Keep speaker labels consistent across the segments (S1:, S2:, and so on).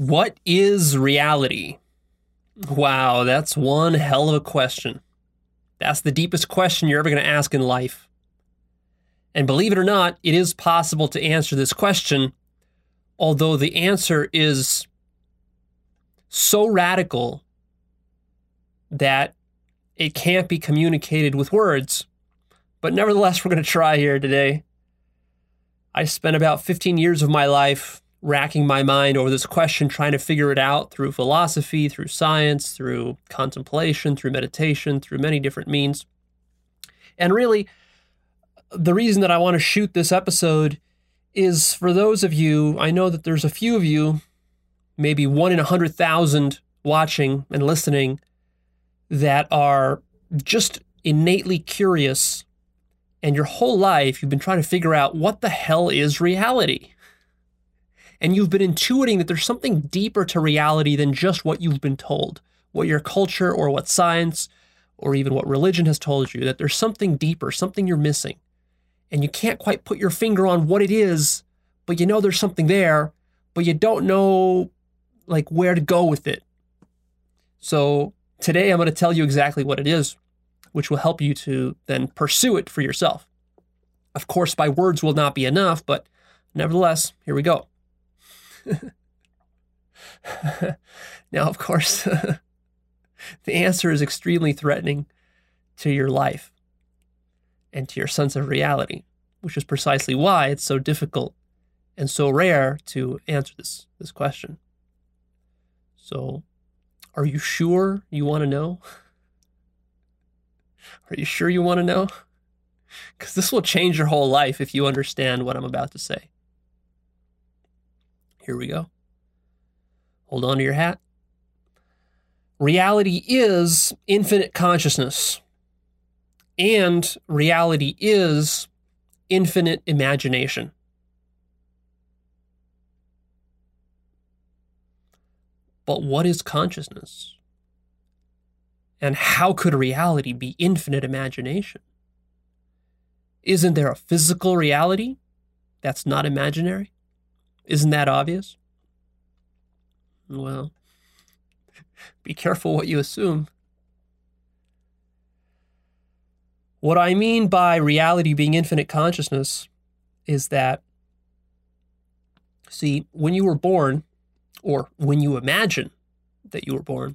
S1: What is reality? Wow, that's one hell of a question. That's the deepest question you're ever going to ask in life. And believe it or not, it is possible to answer this question, although the answer is so radical that it can't be communicated with words. But nevertheless, we're going to try here today. I spent about 15 years of my life racking my mind over this question, trying to figure it out through philosophy, through science, through contemplation, through meditation, through many different means. And really, the reason that I want to shoot this episode is for those of you, I know that there's a few of you, maybe 1 in 100,000 watching and listening, that are just innately curious, and your whole life you've been trying to figure out what the hell is reality. And you've been intuiting that there's something deeper to reality than just what you've been told, what your culture or what science or even what religion has told you, that there's something deeper, something you're missing. And you can't quite put your finger on what it is, but you know there's something there, but you don't know like where to go with it. So today I'm going to tell you exactly what it is, which will help you to then pursue it for yourself. Of course, by words will not be enough, but nevertheless, here we go. Now, of course, the answer is extremely threatening to your life and to your sense of reality, which is precisely why it's so difficult and so rare to answer this question. So, are you sure you want to know? Are you sure you want to know? Because this will change your whole life if you understand what I'm about to say. Here we go. Hold on to your hat. Reality is infinite consciousness, and reality is infinite imagination. But what is consciousness? And how could reality be infinite imagination? Isn't there a physical reality that's not imaginary? Isn't that obvious? Well, be careful what you assume. What I mean by reality being infinite consciousness is that, see, when you were born, or when you imagine that you were born,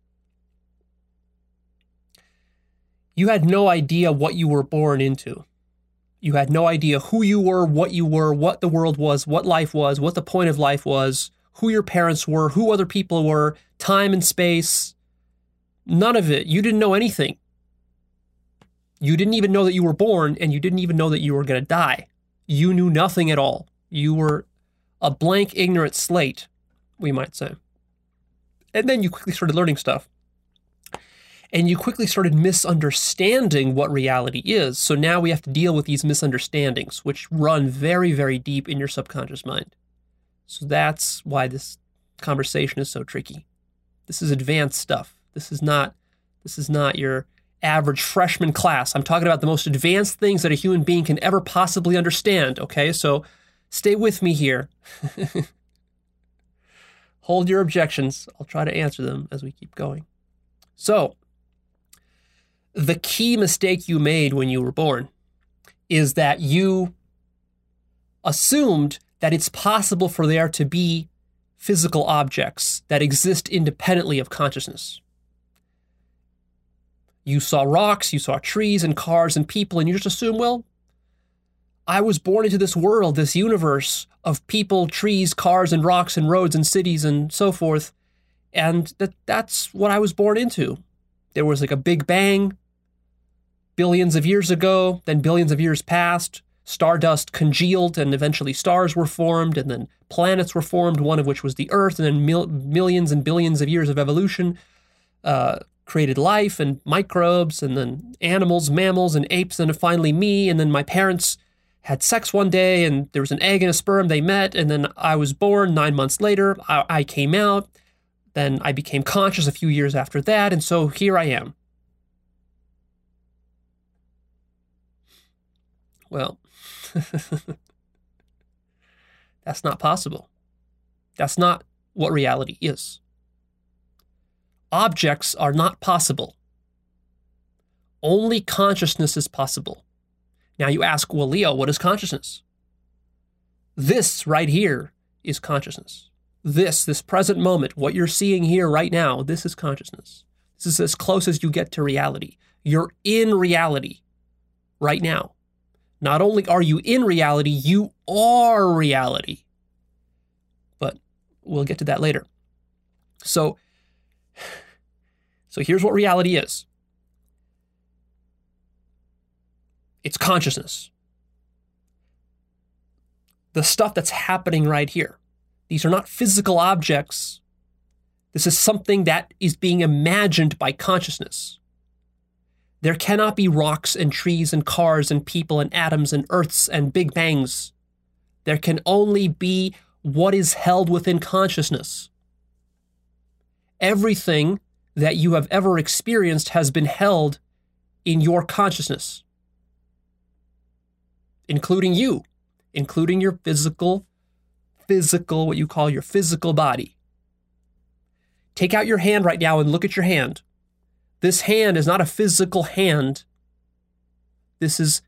S1: you had no idea what you were born into. You had no idea who you were, what the world was, what life was, what the point of life was, who your parents were, who other people were, time and space. None of it. You didn't know anything. You didn't even know that you were born, and you didn't even know that you were going to die. You knew nothing at all. You were a blank, ignorant slate, we might say. And then you quickly started learning stuff. And you quickly started misunderstanding what reality is. So now we have to deal with these misunderstandings, which run very, very deep in your subconscious mind. So that's why this conversation is so tricky. This is advanced stuff. This is not your average freshman class. I'm talking about the most advanced things that a human being can ever possibly understand, okay? So stay with me here. Hold your objections. I'll try to answer them as we keep going. So, the key mistake you made when you were born is that you assumed that it's possible for there to be physical objects that exist independently of consciousness. You saw rocks, you saw trees and cars and people, and you just assume, well, I was born into this world, this universe of people, trees, cars, and rocks, and roads, and cities, and so forth, and that's what I was born into. There was like a big bang billions of years ago, then billions of years passed, stardust congealed, and eventually stars were formed, and then planets were formed, one of which was the Earth, and then millions and billions of years of evolution created life and microbes, and then animals, mammals, and apes, and finally me, and then my parents had sex one day, and there was an egg and a sperm, they met, and then I was born 9 months later, I came out, then I became conscious a few years after that, and so here I am. Well, that's not possible. That's not what reality is. Objects are not possible. Only consciousness is possible. Now you ask, well, Leo, what is consciousness? This right here is consciousness. This present moment, what you're seeing here right now, this is consciousness. This is as close as you get to reality. You're in reality right now. Not only are you in reality, you are reality. But we'll get to that later. So here's what reality is. It's consciousness. The stuff that's happening right here. These are not physical objects. This is something that is being imagined by consciousness. There cannot be rocks and trees and cars and people and atoms and earths and big bangs. There can only be what is held within consciousness. Everything that you have ever experienced has been held in your consciousness, including you, including your physical, what you call your physical body. Take out your hand right now and look at your hand. This hand is not a physical hand. This is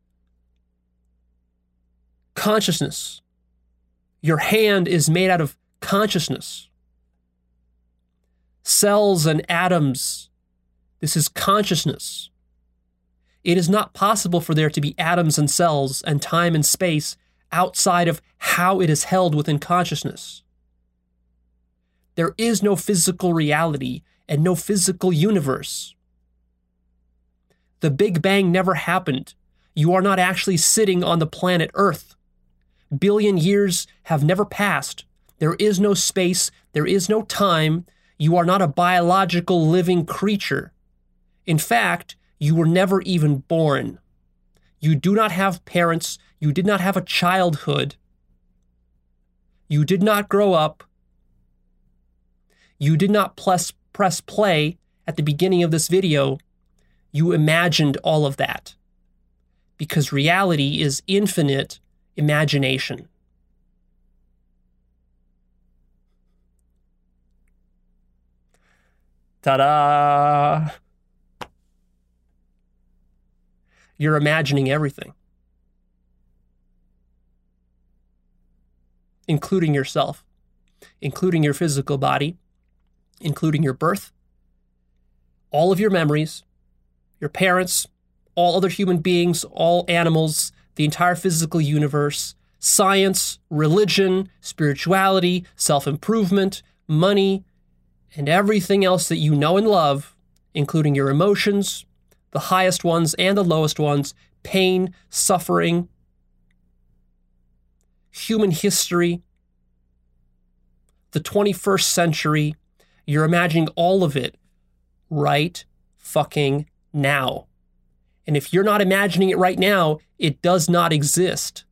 S1: consciousness. Your hand is made out of consciousness. Cells and atoms. This is consciousness. It is not possible for there to be atoms and cells and time and space outside of how it is held within consciousness. There is no physical reality and no physical universe. The Big Bang never happened. You are not actually sitting on the planet Earth. Billion years have never passed. There is no space. There is no time. You are not a biological living creature. In fact, you were never even born. You do not have parents. You did not have a childhood. You did not grow up. You did not press play at the beginning of this video. You imagined all of that. Because reality is infinite imagination. Ta-da! You're imagining everything, including yourself, including your physical body, including your birth, all of your memories, your parents, all other human beings, all animals, the entire physical universe, science, religion, spirituality, self-improvement, money, and everything else that you know and love, including your emotions, the highest ones and the lowest ones, pain, suffering, human history, the 21st century. You're imagining all of it right fucking now. And if you're not imagining it right now, it does not exist.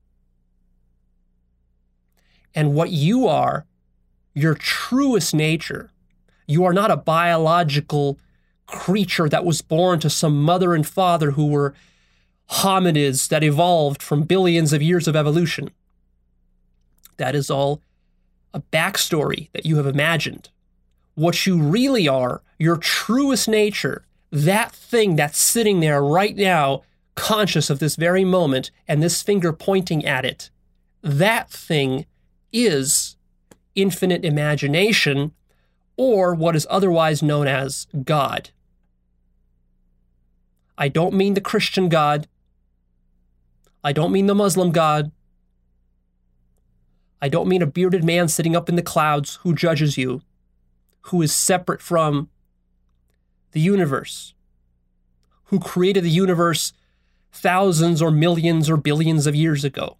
S1: And what you are, your truest nature, you are not a biological creature that was born to some mother and father who were hominids that evolved from billions of years of evolution. That is all a backstory that you have imagined. What you really are, your truest nature, that thing that's sitting there right now, conscious of this very moment and this finger pointing at it, that thing is infinite imagination, or what is otherwise known as God. I don't mean the Christian God. I don't mean the Muslim God. I don't mean a bearded man sitting up in the clouds who judges you, who is separate from the universe, who created the universe thousands or millions or billions of years ago.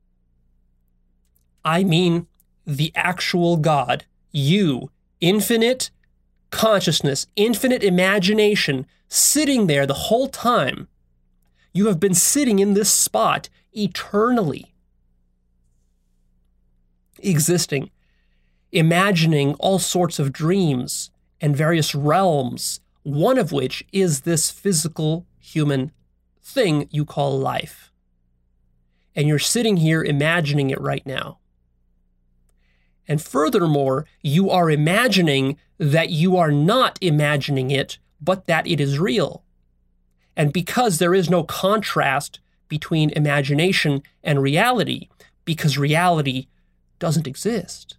S1: I mean the actual God, you, infinite consciousness, infinite imagination, sitting there the whole time. You have been sitting in this spot eternally, existing, imagining all sorts of dreams and various realms, one of which is this physical human thing you call life. And you're sitting here imagining it right now. And furthermore, you are imagining that you are not imagining it, but that it is real. And because there is no contrast between imagination and reality, because reality doesn't exist,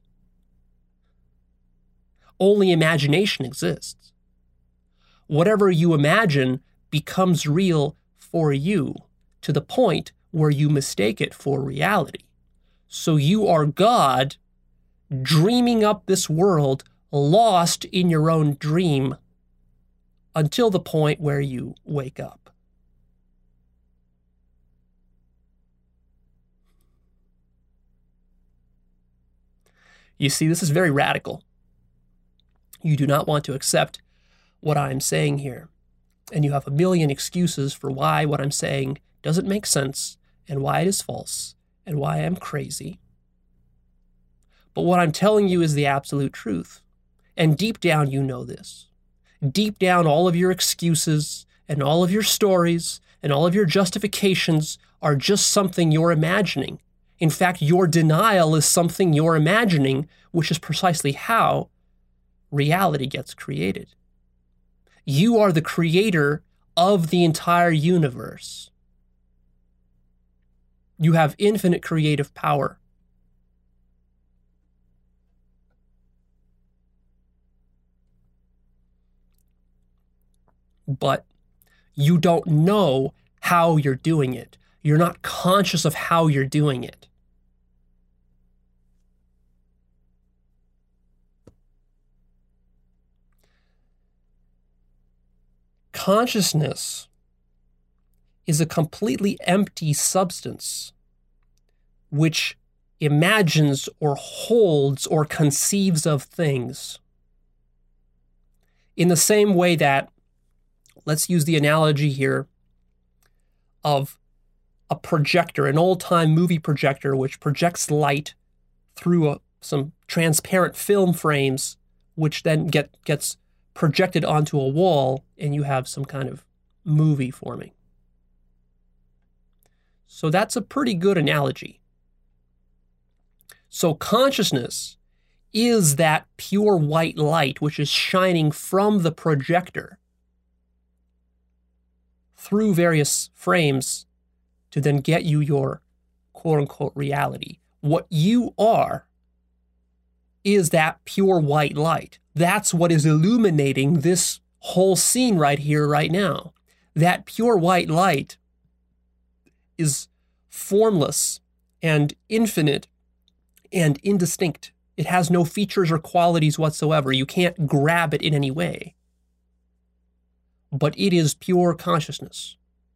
S1: only imagination exists. Whatever you imagine becomes real for you to the point where you mistake it for reality. So you are God dreaming up this world, lost in your own dream until the point where you wake up. You see, this is very radical. You do not want to accept what I'm saying here, and you have a million excuses for why what I'm saying doesn't make sense and why it is false and why I'm crazy. But what I'm telling you is the absolute truth. And deep down, you know this. Deep down, all of your excuses and all of your stories and all of your justifications are just something you're imagining. In fact, your denial is something you're imagining, which is precisely how reality gets created. You are the creator of the entire universe. You have infinite creative power. But you don't know how you're doing it. You're not conscious of how you're doing it. Consciousness is a completely empty substance which imagines or holds or conceives of things. In the same way that, let's use the analogy here of a projector, an old-time movie projector which projects light through some transparent film frames, which then gets projected onto a wall, and you have some kind of movie forming. So that's a pretty good analogy. So consciousness is that pure white light which is shining from the projector through various frames to then get you your quote-unquote reality. What you are is that pure white light. That's what is illuminating this whole scene right here, right now. That pure white light is formless and infinite and indistinct. It has no features or qualities whatsoever. You can't grab it in any way. But it is pure consciousness.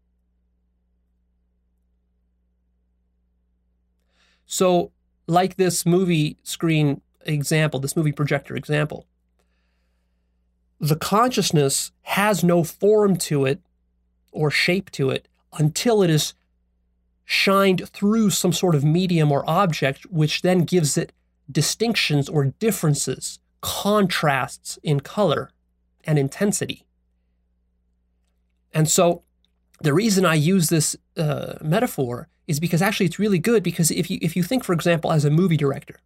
S1: So, like this movie screen example, this movie projector example, the consciousness has no form to it or shape to it until it is shined through some sort of medium or object, which then gives it distinctions or differences, contrasts in color and intensity. And so the reason I use this metaphor is because actually it's really good, because if you think, for example, as a movie director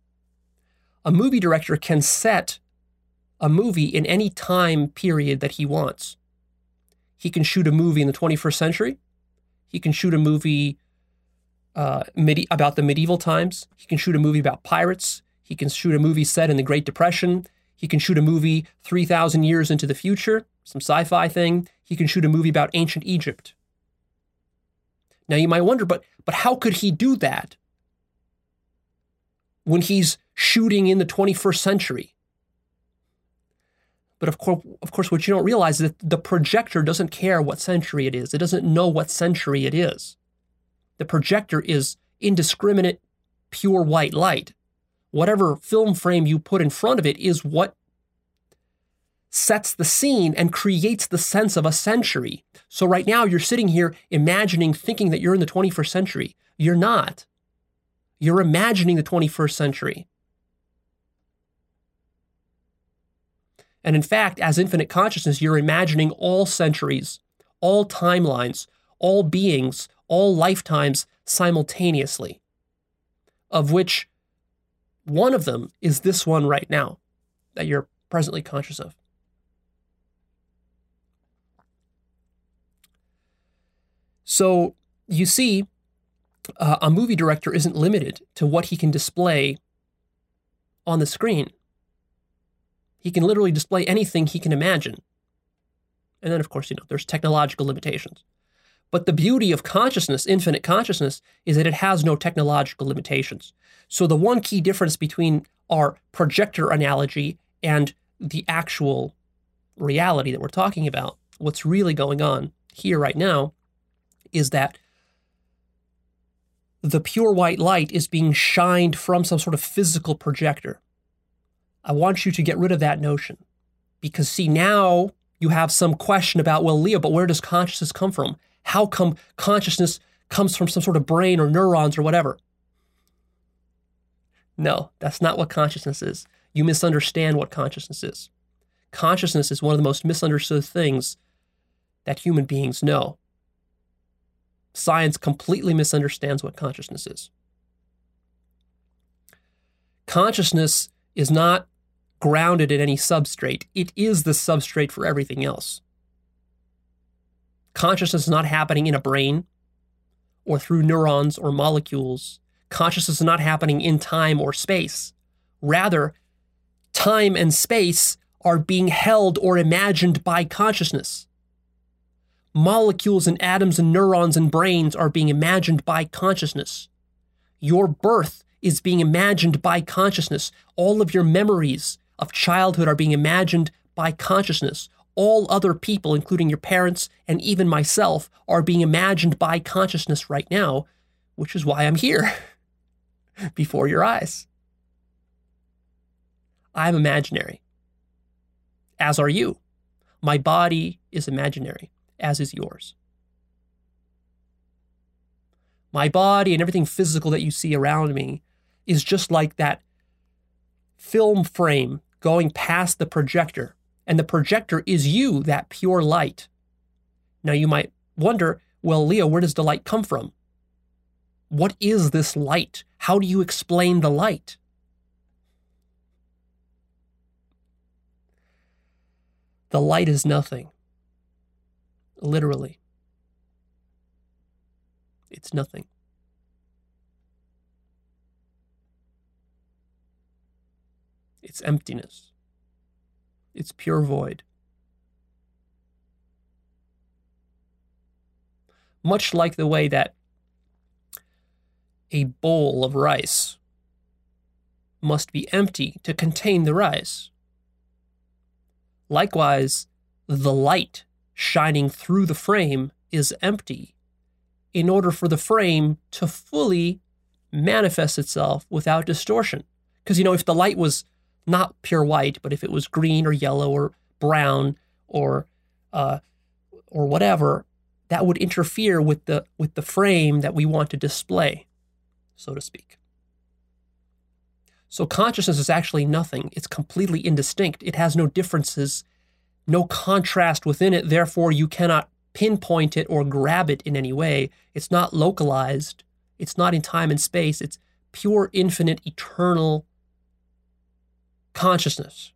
S1: can set a movie in any time period that he wants. He can shoot a movie in the 21st century. He can shoot a movie about the medieval times. He can shoot a movie about pirates. He can shoot a movie set in the Great Depression. He can shoot a movie 3,000 years into the future, some sci-fi thing. He can shoot a movie about ancient Egypt. Now you might wonder, but how could he do that when he's shooting in the 21st century? But of course, what you don't realize is that the projector doesn't care what century it is. It doesn't know what century it is. The projector is indiscriminate, pure white light. Whatever film frame you put in front of it is what sets the scene and creates the sense of a century. So right now you're sitting here imagining, thinking that you're in the 21st century. You're not. You're imagining the 21st century. And in fact, as infinite consciousness, you're imagining all centuries, all timelines, all beings, all lifetimes simultaneously, of which One of them is this one right now that you're presently conscious of. So you see, a movie director isn't limited to what he can display on the screen. He can literally display anything he can imagine. And then, of course, there's technological limitations. But the beauty of consciousness, infinite consciousness, is that it has no technological limitations. So the one key difference between our projector analogy and the actual reality that we're talking about, what's really going on here right now, is that the pure white light is being shined from some sort of physical projector. I want you to get rid of that notion. Because, see, now you have some question about, well, Leo, but where does consciousness come from? How come consciousness comes from some sort of brain or neurons or whatever? No, that's not what consciousness is. You misunderstand what consciousness is. Consciousness is one of the most misunderstood things that human beings know. Science completely misunderstands what consciousness is. Consciousness is not grounded in any substrate. It is the substrate for everything else. Consciousness is not happening in a brain or through neurons or molecules. Consciousness is not happening in time or space. Rather, time and space are being held or imagined by consciousness. Molecules and atoms and neurons and brains are being imagined by consciousness. Your birth is being imagined by consciousness. All of your memories of childhood are being imagined by consciousness. All other people, including your parents and even myself, are being imagined by consciousness right now, which is why I'm here before your eyes. I'm imaginary, as are you. My body is imaginary, as is yours. My body and everything physical that you see around me is just like that film frame going past the projector. And the projector is you, that pure light. Now you might wonder, well, Leo, where does the light come from? What is this light? How do you explain the light? The light is nothing. Literally. It's nothing. It's emptiness. It's pure void. Much like the way that a bowl of rice must be empty to contain the rice. Likewise, the light shining through the frame is empty in order for the frame to fully manifest itself without distortion. Because, if the light was not pure white, but if it was green or yellow or brown or whatever, that would interfere with the frame that we want to display, so to speak. So consciousness is actually nothing. It's completely indistinct. It has no differences, no contrast within it. Therefore, you cannot pinpoint it or grab it in any way. It's not localized. It's not in time and space. It's pure, infinite, eternal consciousness.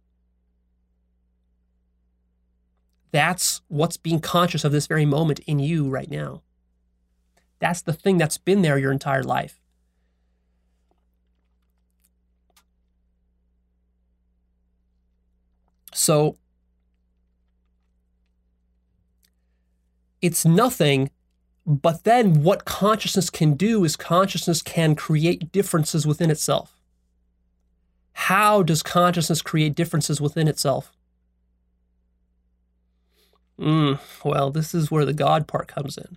S1: That's what's being conscious of this very moment in you right now. That's the thing that's been there your entire life. So it's nothing, but then what consciousness can do is consciousness can create differences within itself. How does consciousness create differences within itself? Well, this is where the God part comes in.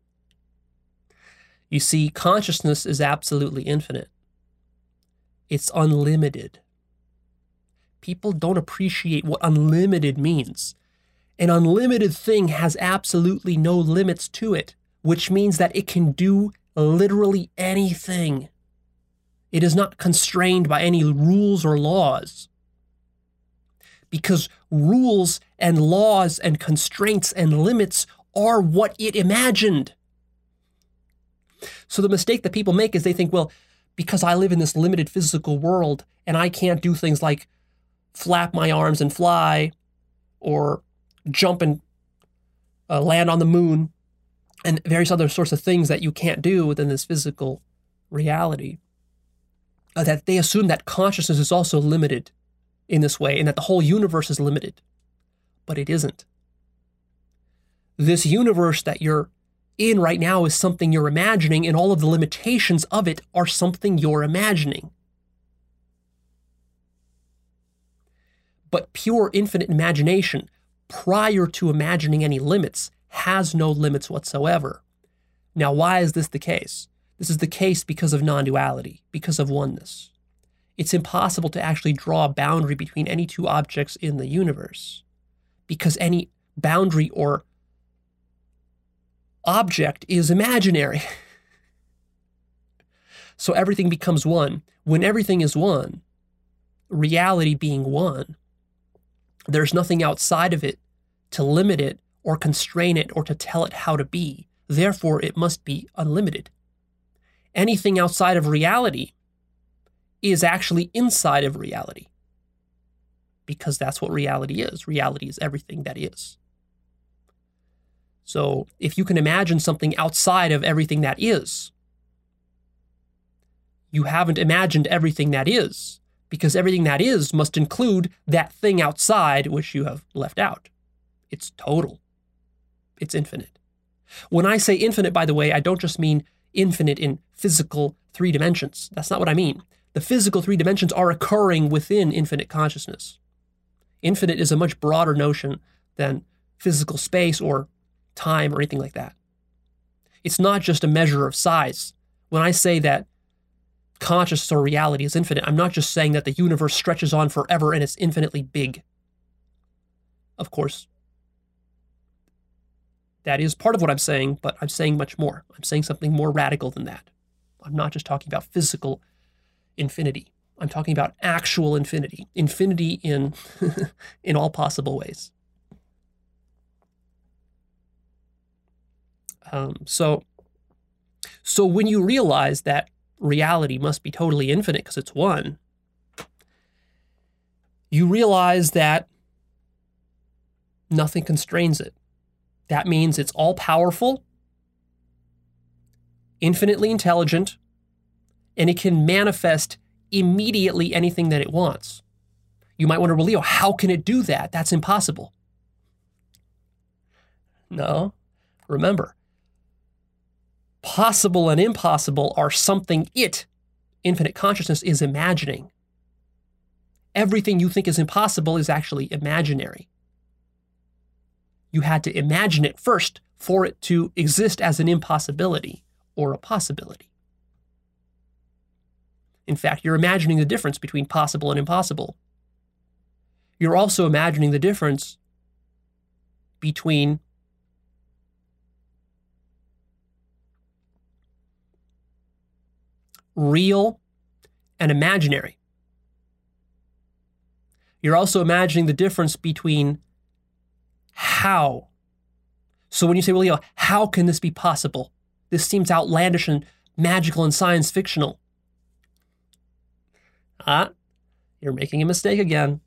S1: You see, consciousness is absolutely infinite. It's unlimited. People don't appreciate what unlimited means. An unlimited thing has absolutely no limits to it, which means that it can do literally anything. It is not constrained by any rules or laws. Because rules and laws and constraints and limits are what it imagined. So the mistake that people make is they think, well, because I live in this limited physical world and I can't do things like flap my arms and fly or jump and land on the moon and various other sorts of things that you can't do within this physical reality, that they assume that consciousness is also limited in this way and that the whole universe is limited. But it isn't. This universe that you're in right now is something you're imagining, and all of the limitations of it are something you're imagining. But pure infinite imagination, prior to imagining any limits, has no limits whatsoever. Now, why is this the case? This is the case because of non-duality, because of oneness. It's impossible to actually draw a boundary between any two objects in the universe, because any boundary or object is imaginary. So everything becomes one. When everything is one, reality being one, there's nothing outside of it to limit it or constrain it or to tell it how to be. Therefore, it must be unlimited. Anything outside of reality is actually inside of reality, because that's what reality is. Reality is everything that is. So if you can imagine something outside of everything that is, you haven't imagined everything that is, because everything that is must include that thing outside which you have left out. It's total. It's infinite. When I say infinite, by the way, I don't just mean infinite in physical 3 dimensions. That's not what I mean. The physical 3 dimensions are occurring within infinite consciousness. Infinite is a much broader notion than physical space or time or anything like that. It's not just a measure of size. When I say that consciousness or reality is infinite, I'm not just saying that the universe stretches on forever and it's infinitely big. Of course, that is part of what I'm saying, but I'm saying much more. I'm saying something more radical than that. I'm not just talking about physical infinity. I'm talking about actual infinity. Infinity in, in all possible ways. So when you realize that reality must be totally infinite because it's one, you realize that nothing constrains it. That means it's all-powerful, infinitely intelligent, and it can manifest immediately anything that it wants. You might wonder, well, Leo, how can it do that? That's impossible. No, remember, possible and impossible are something infinite consciousness, is imagining. Everything you think is impossible is actually imaginary. You had to imagine it first for it to exist as an impossibility or a possibility. In fact, you're imagining the difference between possible and impossible. You're also imagining the difference between real and imaginary. You're also imagining the difference between how. So when you say, well, Leo, how can this be possible? This seems outlandish and magical and science fictional. You're making a mistake again.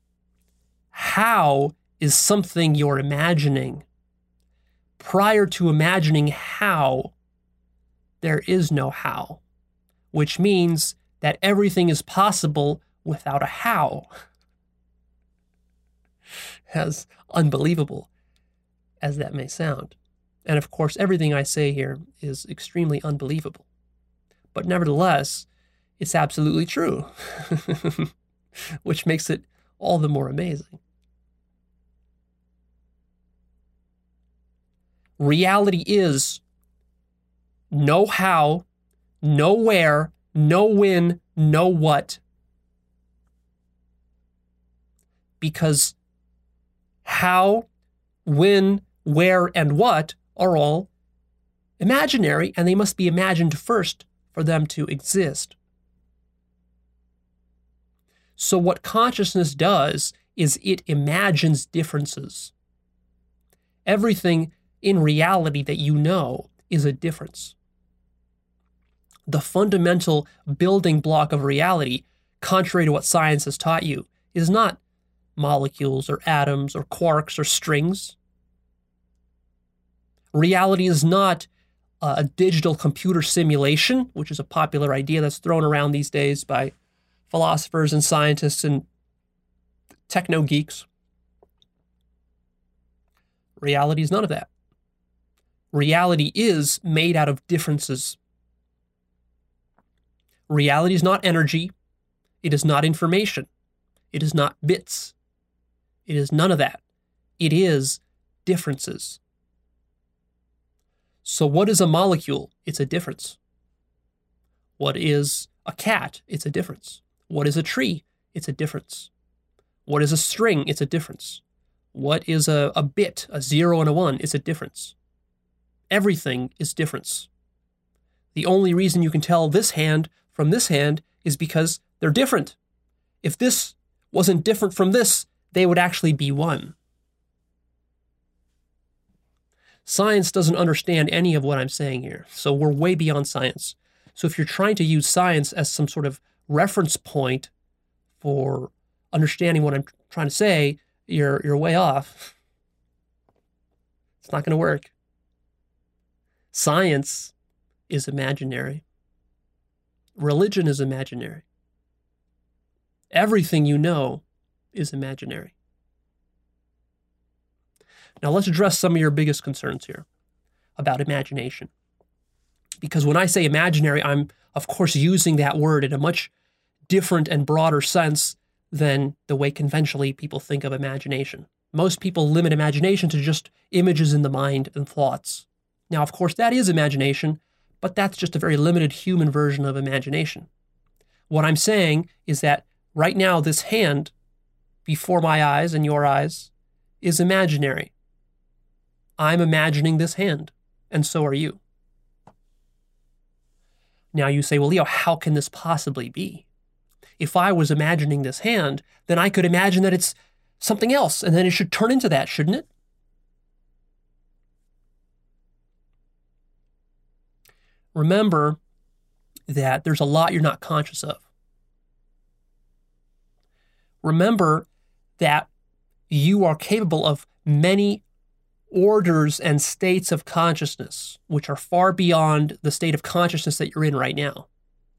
S1: How is something you're imagining. Prior to imagining how, there is no how, which means that everything is possible without a how. As unbelievable as that may sound. And of course, everything I say here is extremely unbelievable. But nevertheless, it's absolutely true, which makes it all the more amazing. Reality is no how, no where, no when, no what. Because how, when, where, and what are all imaginary, and they must be imagined first for them to exist. So what consciousness does is it imagines differences. Everything in reality that you know is a difference. The fundamental building block of reality, contrary to what science has taught you, is not molecules or atoms or quarks or strings. Reality is not a digital computer simulation, which is a popular idea that's thrown around these days by philosophers and scientists and techno geeks. Reality is none of that. Reality is made out of differences. Reality is not energy. It is not information. It is not bits. It is none of that. It is differences. So what is a molecule? It's a difference. What is a cat? It's a difference. What is a tree? It's a difference. What is a string? It's a difference. What is a bit, a 0 and a 1? It's a difference. Everything is difference. The only reason you can tell this hand from this hand is because they're different. If this wasn't different from this, they would actually be one. Science doesn't understand any of what I'm saying here, so we're way beyond science. So if you're trying to use science as some sort of reference point for understanding what I'm trying to say, you're way off. It's not going to work. Science is imaginary. Religion is imaginary. Everything you know is imaginary. Now let's address some of your biggest concerns here about imagination. Because when I say imaginary, I'm of course using that word in a much different and broader sense than the way conventionally people think of imagination. Most people limit imagination to just images in the mind and thoughts. Now, of course, that is imagination, but that's just a very limited human version of imagination. What I'm saying is that right now, this hand before my eyes and your eyes is imaginary. I'm imagining this hand, and so are you. Now you say, well, Leo, how can this possibly be? If I was imagining this hand, then I could imagine that it's something else, and then it should turn into that, shouldn't it? Remember that there's a lot you're not conscious of. Remember that you are capable of many orders and states of consciousness, which are far beyond the state of consciousness that you're in right now.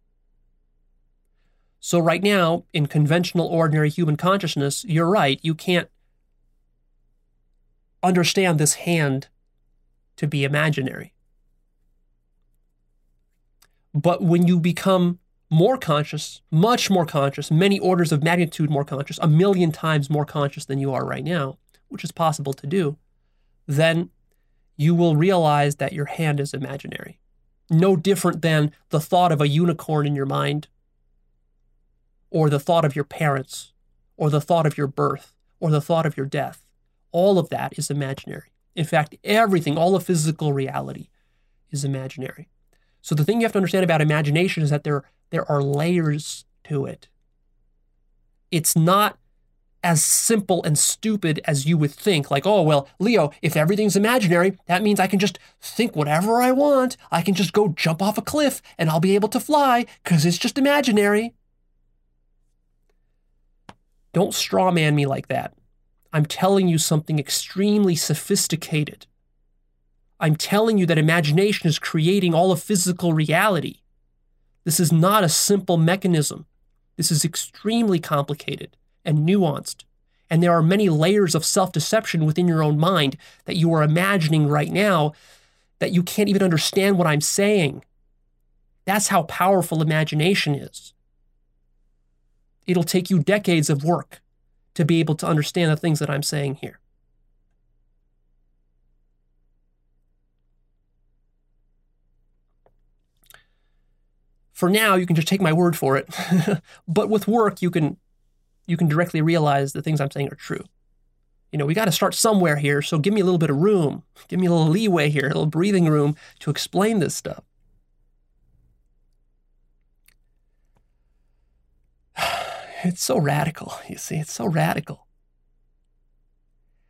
S1: So right now, in conventional, ordinary human consciousness, you're right, you can't understand this hand to be imaginary. But when you become more conscious, much more conscious, many orders of magnitude more conscious, 1,000,000 times more conscious than you are right now, which is possible to do, then you will realize that your hand is imaginary. No different than the thought of a unicorn in your mind, or the thought of your parents, or the thought of your birth, or the thought of your death. All of that is imaginary. In fact, everything, all of physical reality is imaginary. So the thing you have to understand about imagination is that there are layers to it. It's not as simple and stupid as you would think. Like, oh, well, Leo, if everything's imaginary, that means I can just think whatever I want. I can just go jump off a cliff and I'll be able to fly because it's just imaginary. Don't straw man me like that. I'm telling you something extremely sophisticated. I'm telling you that imagination is creating all of physical reality. This is not a simple mechanism. This is extremely complicated and nuanced. And there are many layers of self-deception within your own mind that you are imagining right now that you can't even understand what I'm saying. That's how powerful imagination is. It'll take you decades of work to be able to understand the things that I'm saying here. For now, you can just take my word for it. But with work, you can directly realize the things I'm saying are true. You know, we got to start somewhere here, so give me a little bit of room. Give me a little leeway here, a little breathing room to explain this stuff. It's so radical, you see, it's so radical.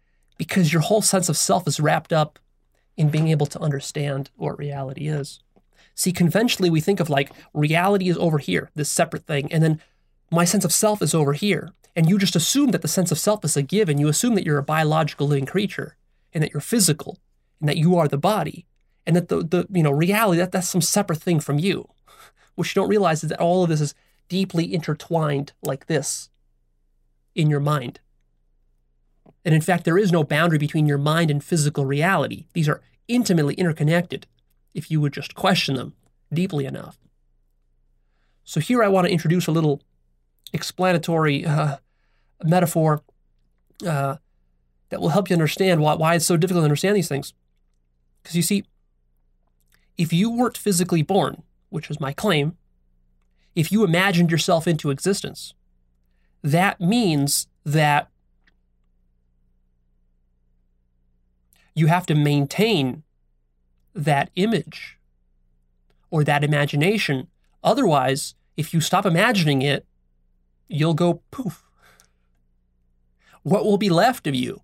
S1: Because your whole sense of self is wrapped up in being able to understand what reality is. See, conventionally, we think of like reality is over here, this separate thing, and then my sense of self is over here. And you just assume that the sense of self is a given. You assume that you're a biological living creature and that you're physical and that you are the body and that the reality, that's some separate thing from you. What you don't realize is that all of this is deeply intertwined like this in your mind. And in fact, there is no boundary between your mind and physical reality. These are intimately interconnected if you would just question them deeply enough. So here I want to introduce a little explanatory metaphor that will help you understand why it's so difficult to understand these things. Because you see, if you weren't physically born, which is my claim, if you imagined yourself into existence, that means that you have to maintain that image or that imagination. Otherwise, if you stop imagining it, you'll go poof. What will be left of you?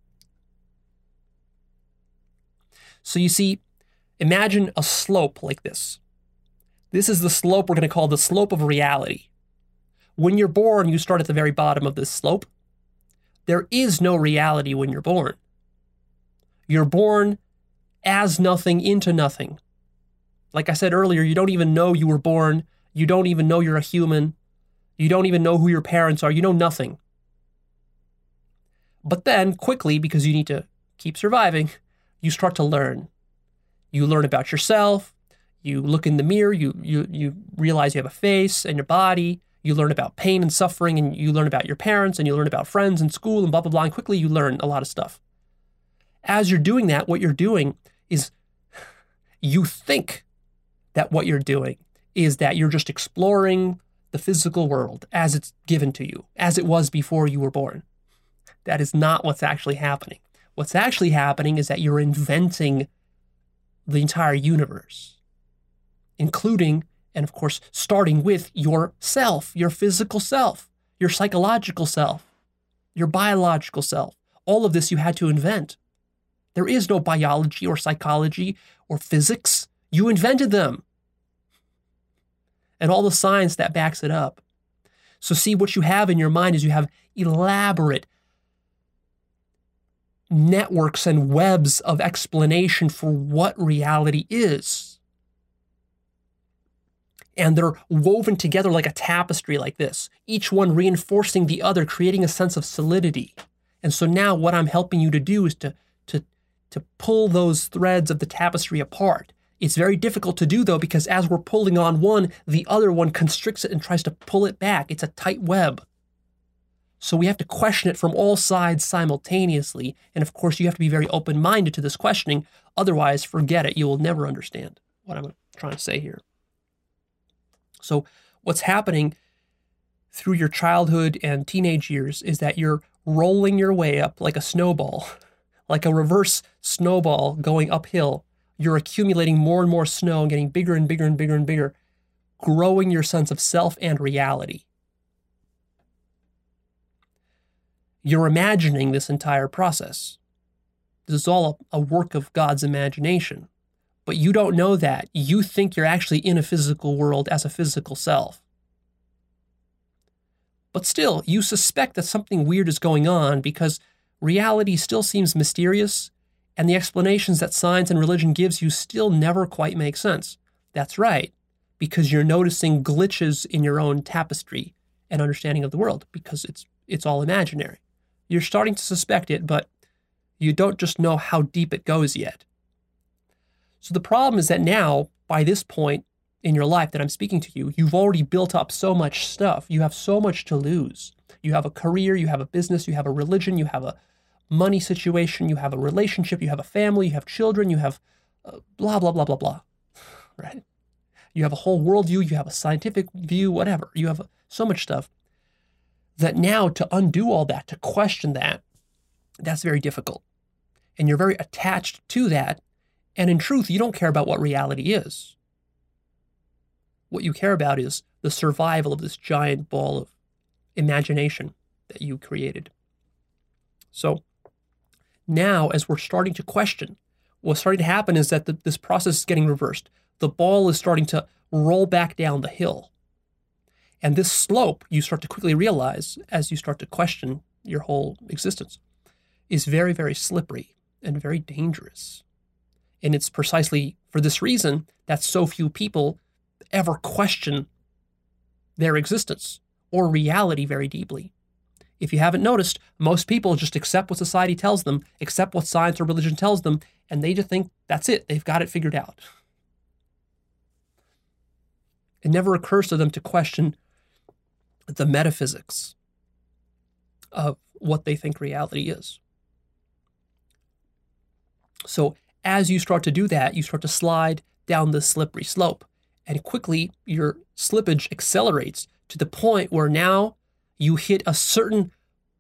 S1: So you see, imagine a slope like this. This is the slope we're going to call the slope of reality. When you're born, you start at the very bottom of this slope. There is no reality when you're born. You're born as nothing into nothing. Like I said earlier, you don't even know you were born. You don't even know you're a human. You don't even know who your parents are. You know nothing. But then, quickly, because you need to keep surviving, you start to learn. You learn about yourself. You look in the mirror. You realize you have a face and your body. You learn about pain and suffering, and you learn about your parents, and you learn about friends and school, and blah, blah, blah. And quickly, you learn a lot of stuff. As you're doing that, what you're doing is you think that what you're doing is that you're just exploring the physical world as it's given to you, as it was before you were born. That is not what's actually happening. What's actually happening is that you're inventing the entire universe, including, and of course, starting with yourself, your physical self, your psychological self, your biological self. All of this you had to invent. There is no biology or psychology or physics. You invented them. And all the science that backs it up. So see, what you have in your mind is you have elaborate networks and webs of explanation for what reality is. And they're woven together like a tapestry like this, each one reinforcing the other, creating a sense of solidity. And so now what I'm helping you to do is to pull those threads of the tapestry apart. It's very difficult to do, though, because as we're pulling on one, the other one constricts it and tries to pull it back. It's a tight web. So we have to question it from all sides simultaneously. And of course, you have to be very open-minded to this questioning. Otherwise, forget it. You will never understand what I'm trying to say here. So what's happening through your childhood and teenage years is that you're rolling your way up like a snowball, like a reverse snowball going uphill. You're accumulating more and more snow and getting bigger and bigger and bigger and bigger, growing your sense of self and reality. You're imagining this entire process. This is all a work of God's imagination. But you don't know that. You think you're actually in a physical world as a physical self. But still, you suspect that something weird is going on because reality still seems mysterious, and the explanations that science and religion gives you still never quite make sense. That's right, because you're noticing glitches in your own tapestry and understanding of the world, because it's all imaginary. You're starting to suspect it, but you don't just know how deep it goes yet. So the problem is that now, by this point in your life that I'm speaking to you, you've already built up so much stuff. You have so much to lose. You have a career, you have a business, you have a religion, you have a money situation, you have a relationship, you have a family, you have children, you have blah, blah, blah, blah, blah, right? You have a whole worldview, you have a scientific view, whatever. You have so much stuff that now to undo all that, to question that, that's very difficult. And you're very attached to that. And in truth, you don't care about what reality is. What you care about is the survival of this giant ball of imagination that you created. So now, as we're starting to question, what's starting to happen is that this process is getting reversed. the ball is starting to roll back down the hill. And this slope, you start to quickly realize as you start to question your whole existence, is very, very slippery and very dangerous. And it's precisely for this reason that so few people ever question their existence or reality very deeply. If you haven't noticed, most people just accept what society tells them, accept what science or religion tells them, and they just think that's it. They've got it figured out. It never occurs to them to question the metaphysics of what they think reality is. So as you start to do that, you start to slide down this slippery slope, and quickly your slippage accelerates to the point where now you hit a certain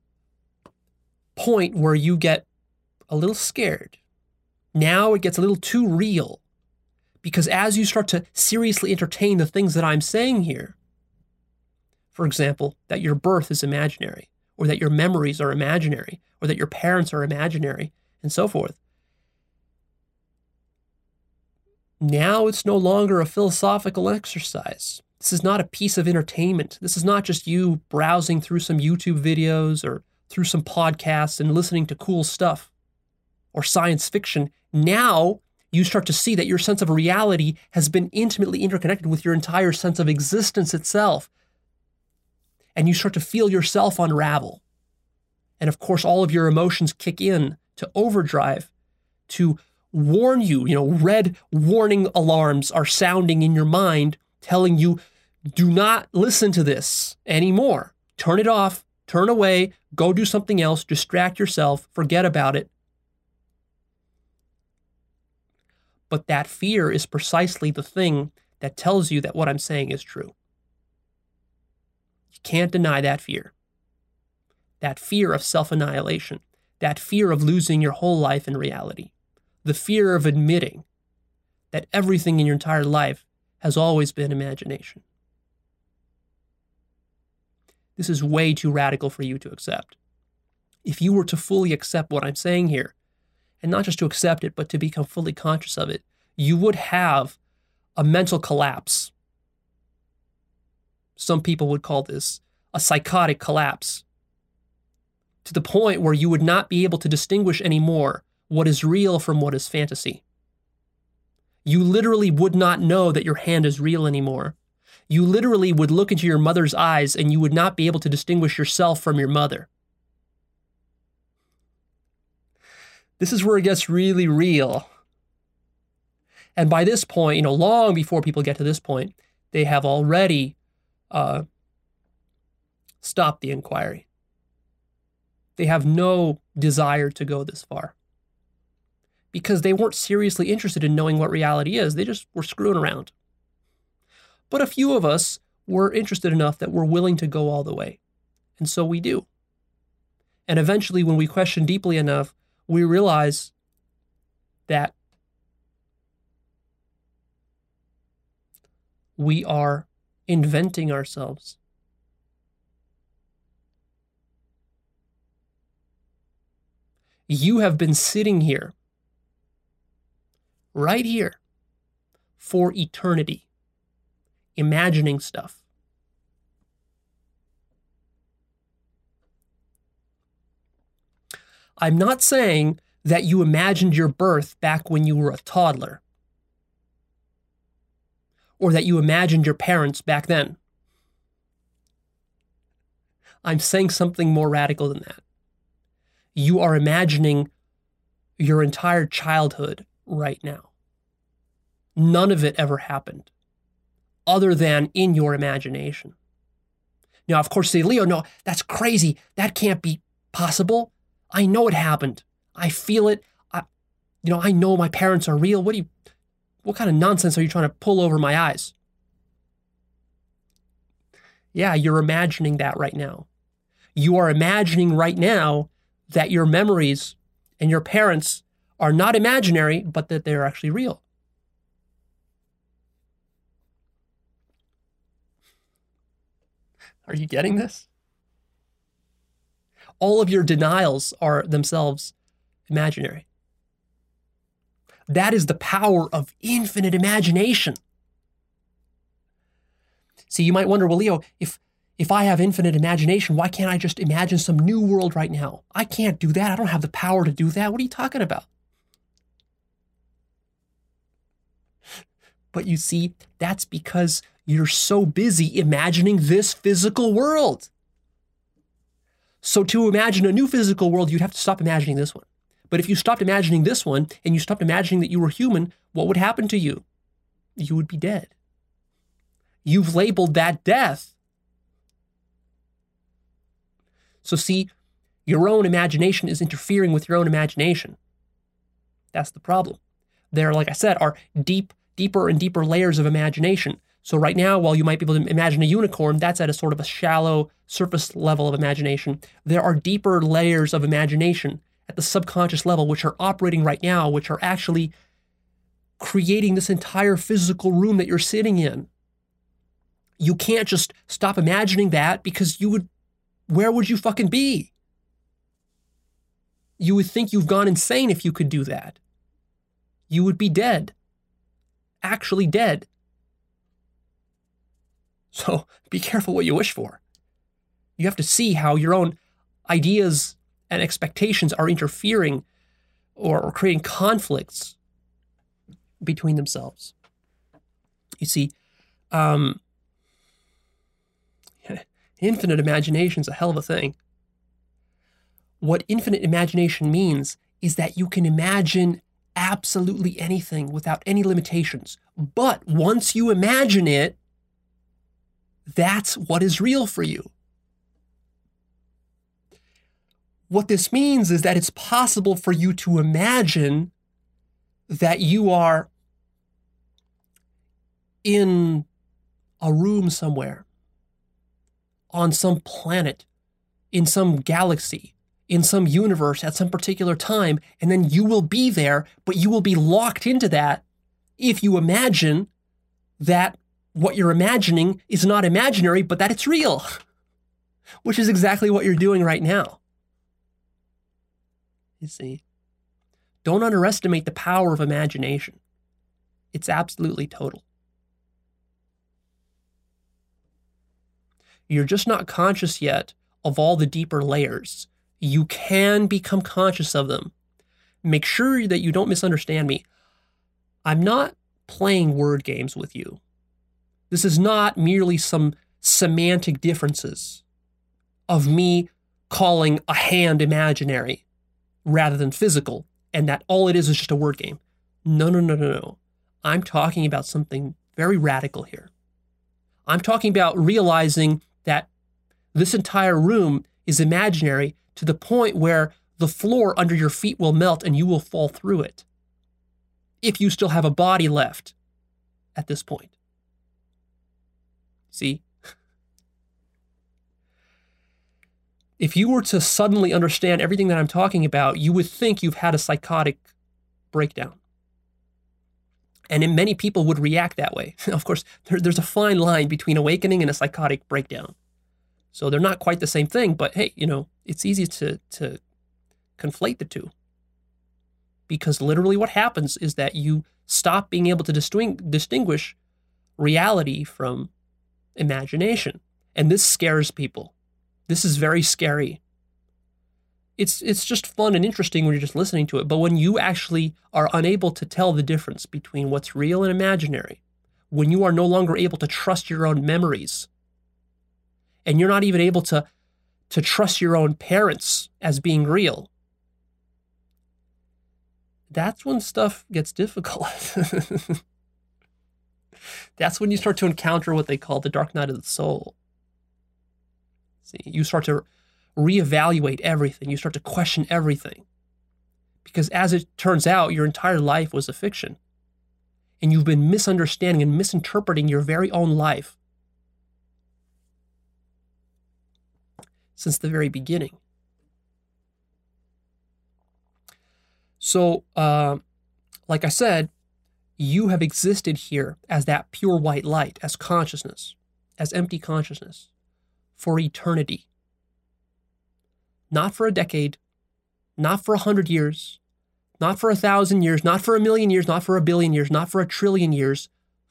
S1: point where you get a little scared. Now it gets a little too real, because as you start to seriously entertain the things that I'm saying here, for example, that your birth is imaginary, or that your memories are imaginary, or that your parents are imaginary, and so forth, now it's no longer a philosophical exercise. This is not a piece of entertainment. This is not just you browsing through some YouTube videos or through some podcasts and listening to cool stuff or science fiction. Now you start to see that your sense of reality has been intimately interconnected with your entire sense of existence itself. And you start to feel yourself unravel. And of course, all of your emotions kick in to overdrive to warn you. Red warning alarms are sounding in your mind, telling you, do not listen to this anymore. Turn it off, turn away, go do something else, distract yourself, forget about it. But that fear is precisely the thing that tells you that what I'm saying is true. You can't deny that fear. That fear of self-annihilation, that fear of losing your whole life in reality, the fear of admitting that everything in your entire life has always been imagination. This is way too radical for you to accept. If you were to fully accept what I'm saying here, and not just to accept it, but to become fully conscious of it, you would have a mental collapse. Some people would call this a psychotic collapse, to the point where you would not be able to distinguish anymore what is real from what is fantasy. You literally would not know that your hand is real anymore. You literally would look into your mother's eyes and you would not be able to distinguish yourself from your mother. This is where it gets really real. And by this point, long before people get to this point, they have already stopped the inquiry. They have no desire to go this far, because they weren't seriously interested in knowing what reality is. They just were screwing around. But a few of us were interested enough that we're willing to go all the way. And so we do. And eventually, when we question deeply enough, we realize that we are inventing ourselves. You have been sitting here, right here, for eternity, imagining stuff. I'm not saying that you imagined your birth back when you were a toddler, or that you imagined your parents back then. I'm saying something more radical than that. You are imagining your entire childhood right now. None of it ever happened, other than in your imagination. Now, of course, say, Leo, no, that's crazy. That can't be possible. I know it happened. I feel it. I know my parents are real. What kind of nonsense are you trying to pull over my eyes? Yeah, you're imagining that right now. You are imagining right now that your memories and your parents are not imaginary, but that they're actually real. Are you getting this? All of your denials are themselves imaginary. That is the power of infinite imagination. See, you might wonder, well, Leo, if I have infinite imagination, why can't I just imagine some new world right now? I can't do that. I don't have the power to do that. What are you talking about? But you see, that's because you're so busy imagining this physical world. So to imagine a new physical world, you'd have to stop imagining this one. But if you stopped imagining this one and you stopped imagining that you were human, what would happen to you? You would be dead. You've labeled that death. So see, your own imagination is interfering with your own imagination. That's the problem. There, like I said, are deeper and deeper layers of imagination. So right now, while you might be able to imagine a unicorn, that's at a sort of a shallow surface level of imagination. There are deeper layers of imagination at the subconscious level, which are operating right now, which are actually creating this entire physical room that you're sitting in. You can't just stop imagining that because where would you fucking be? You would think you've gone insane if you could do that. You would be dead. Actually dead. So be careful what you wish for. You have to see how your own ideas and expectations are interfering or creating conflicts between themselves. You see, infinite imagination is a hell of a thing. What infinite imagination means is that you can imagine absolutely anything without any limitations. But once you imagine it, that's what is real for you. What this means is that it's possible for you to imagine that you are in a room somewhere, on some planet, in some galaxy, in some universe at some particular time, and then you will be there, but you will be locked into that if you imagine that what you're imagining is not imaginary, but that it's real, which is exactly what you're doing right now. You see, don't underestimate the power of imagination. It's absolutely total. You're just not conscious yet of all the deeper layers. You can become conscious of them. Make sure that you don't misunderstand me. I'm not playing word games with you. This is not merely some semantic differences of me calling a hand imaginary rather than physical, and that all it is just a word game. No. I'm talking about something very radical here. I'm talking about realizing that this entire room is imaginary to the point where the floor under your feet will melt and you will fall through it, if you still have a body left at this point. See? If you were to suddenly understand everything that I'm talking about, you would think you've had a psychotic breakdown. And many people would react that way. Of course, there's a fine line between awakening and a psychotic breakdown. So they're not quite the same thing, but hey, it's easy to conflate the two. Because literally what happens is that you stop being able to distinguish reality from imagination. And this scares people. This is very scary. It's just fun and interesting when you're just listening to it. But when you actually are unable to tell the difference between what's real and imaginary, when you are no longer able to trust your own memories, and you're not even able to trust your own parents as being real, that's when stuff gets difficult. That's when you start to encounter what they call the dark night of the soul. See, you start to reevaluate everything. You start to question everything. Because as it turns out, your entire life was a fiction. And you've been misunderstanding and misinterpreting your very own life since the very beginning. So, like I said, you have existed here as that pure white light, as consciousness, as empty consciousness, for eternity. Not for a decade, not for 100 years, Not for 1,000 years, not for 1,000,000 years, not for 1,000,000,000 years, not for 1,000,000,000,000 years.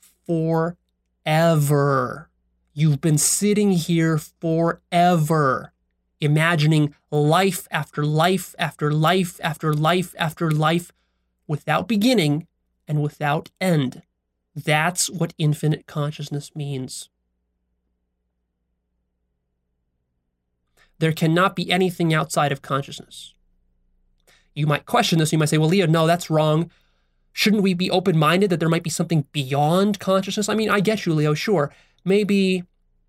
S1: Forever. You've been sitting here forever, imagining life after life after life after life after life without beginning and without end. That's what infinite consciousness means. There cannot be anything outside of consciousness. You might question this. You might say, well, Leo, no, that's wrong. Shouldn't we be open-minded that there might be something beyond consciousness? I mean, I get you, Leo, sure. Maybe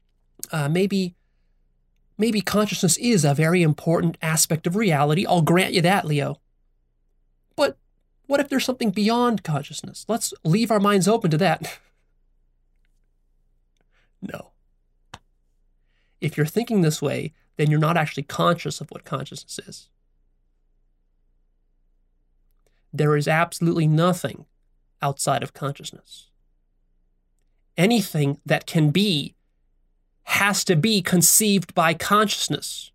S1: consciousness is a very important aspect of reality. I'll grant you that, Leo. But what if there's something beyond consciousness? Let's leave our minds open to that. No. If you're thinking this way, then you're not actually conscious of what consciousness is. There is absolutely nothing outside of consciousness. Anything that can be has to be conceived by consciousness.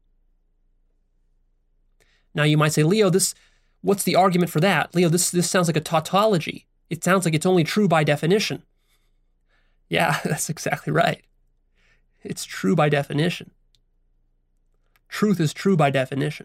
S1: Now you might say, Leo, what's the argument for that? Leo, this sounds like a tautology. It sounds like it's only true by definition. Yeah, that's exactly right. It's true by definition. Truth is true by definition.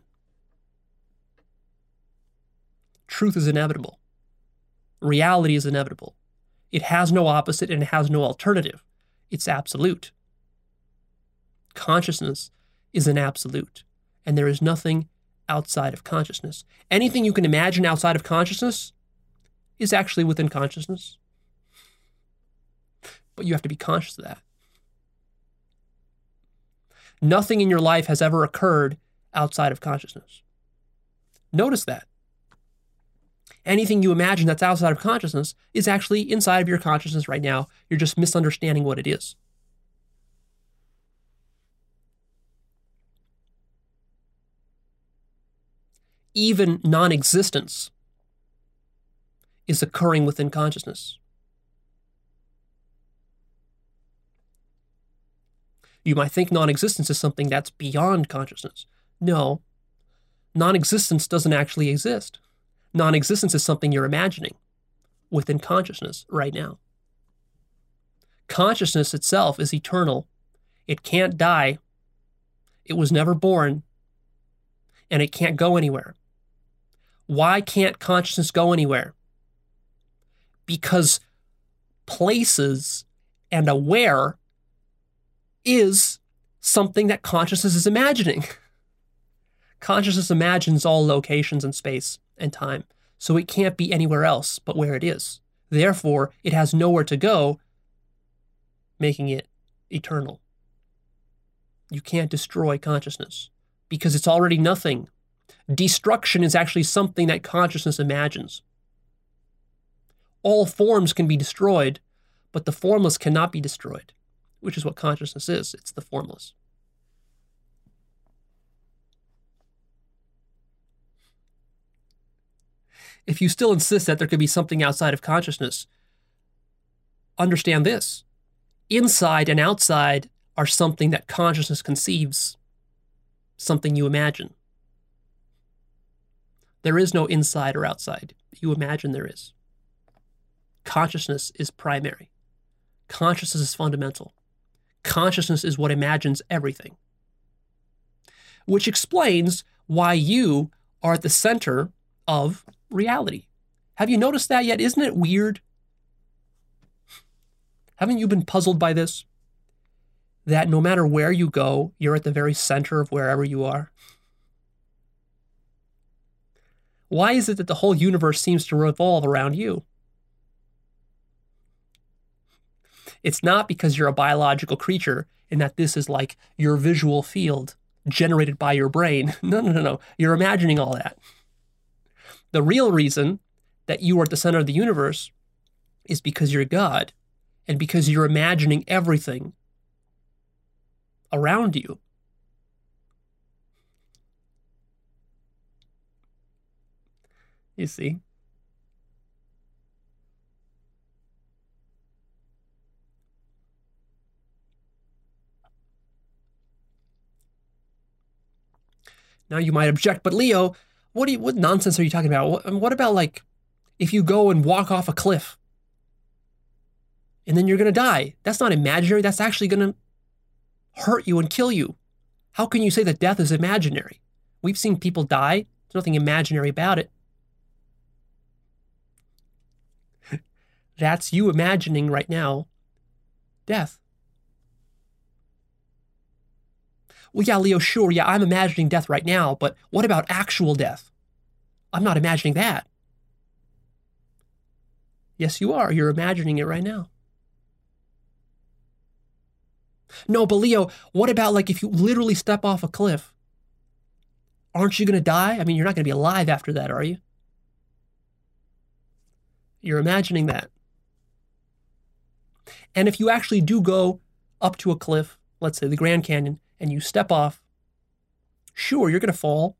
S1: Truth is inevitable. Reality is inevitable. It has no opposite and it has no alternative. It's absolute. Consciousness is an absolute, and there is nothing outside of consciousness. Anything you can imagine outside of consciousness is actually within consciousness. But you have to be conscious of that. Nothing in your life has ever occurred outside of consciousness. Notice that. Anything you imagine that's outside of consciousness is actually inside of your consciousness right now. You're just misunderstanding what it is. Even non-existence is occurring within consciousness. You might think non-existence is something that's beyond consciousness. No, non-existence doesn't actually exist. Non-existence is something you're imagining within consciousness right now. Consciousness itself is eternal. It can't die. It was never born. And it can't go anywhere. Why can't consciousness go anywhere? Because places and aware is something that consciousness is imagining. Consciousness imagines all locations in space and time, so it can't be anywhere else but where it is. Therefore, it has nowhere to go, making it eternal. You can't destroy consciousness because it's already nothing. Destruction is actually something that consciousness imagines. All forms can be destroyed, but the formless cannot be destroyed, which is what consciousness is. It's the formless. If you still insist that there could be something outside of consciousness, understand this. Inside and outside are something that consciousness conceives, something you imagine. There is no inside or outside. You imagine there is. Consciousness is primary. Consciousness is fundamental. Consciousness is what imagines everything. Which explains why you are at the center of reality. Have you noticed that yet? Isn't it weird? Haven't you been puzzled by this? That no matter where you go, you're at the very center of wherever you are? Why is it that the whole universe seems to revolve around you? It's not because you're a biological creature and that this is like your visual field generated by your brain. No. You're imagining all that. The real reason that you are at the center of the universe is because you're God and because you're imagining everything around you. You see? Now you might object, but Leo, What nonsense are you talking about? What about like if you go and walk off a cliff and then you're going to die? That's not imaginary. That's actually going to hurt you and kill you. How can you say that death is imaginary? We've seen people die. There's nothing imaginary about it. That's you imagining right now death. Well, yeah, Leo, sure, yeah, I'm imagining death right now, but what about actual death? I'm not imagining that. Yes, you are. You're imagining it right now. No, but Leo, what about like if you literally step off a cliff? Aren't you going to die? I mean, you're not going to be alive after that, are you? You're imagining that. And if you actually do go up to a cliff, let's say the Grand Canyon, and you step off, sure, you're going to fall.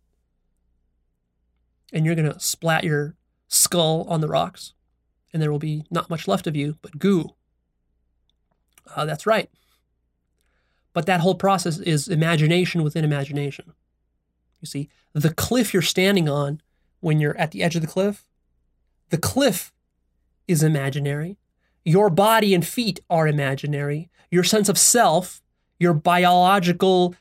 S1: And you're going to splat your skull on the rocks. And there will be not much left of you, but goo. That's right. But that whole process is imagination within imagination. You see, the cliff you're standing on when you're at the edge of the cliff is imaginary. Your body and feet are imaginary. Your sense of self, your biological,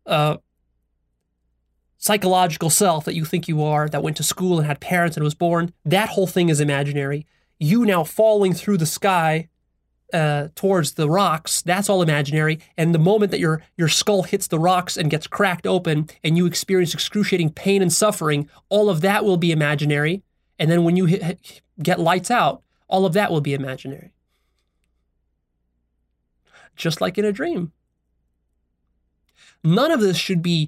S1: psychological self that you think you are, that went to school and had parents and was born, that whole thing is imaginary. You now falling through the sky towards the rocks, that's all imaginary. And the moment that your skull hits the rocks and gets cracked open and you experience excruciating pain and suffering, all of that will be imaginary. And then when you get lights out, all of that will be imaginary. Just like in a dream. None of this should be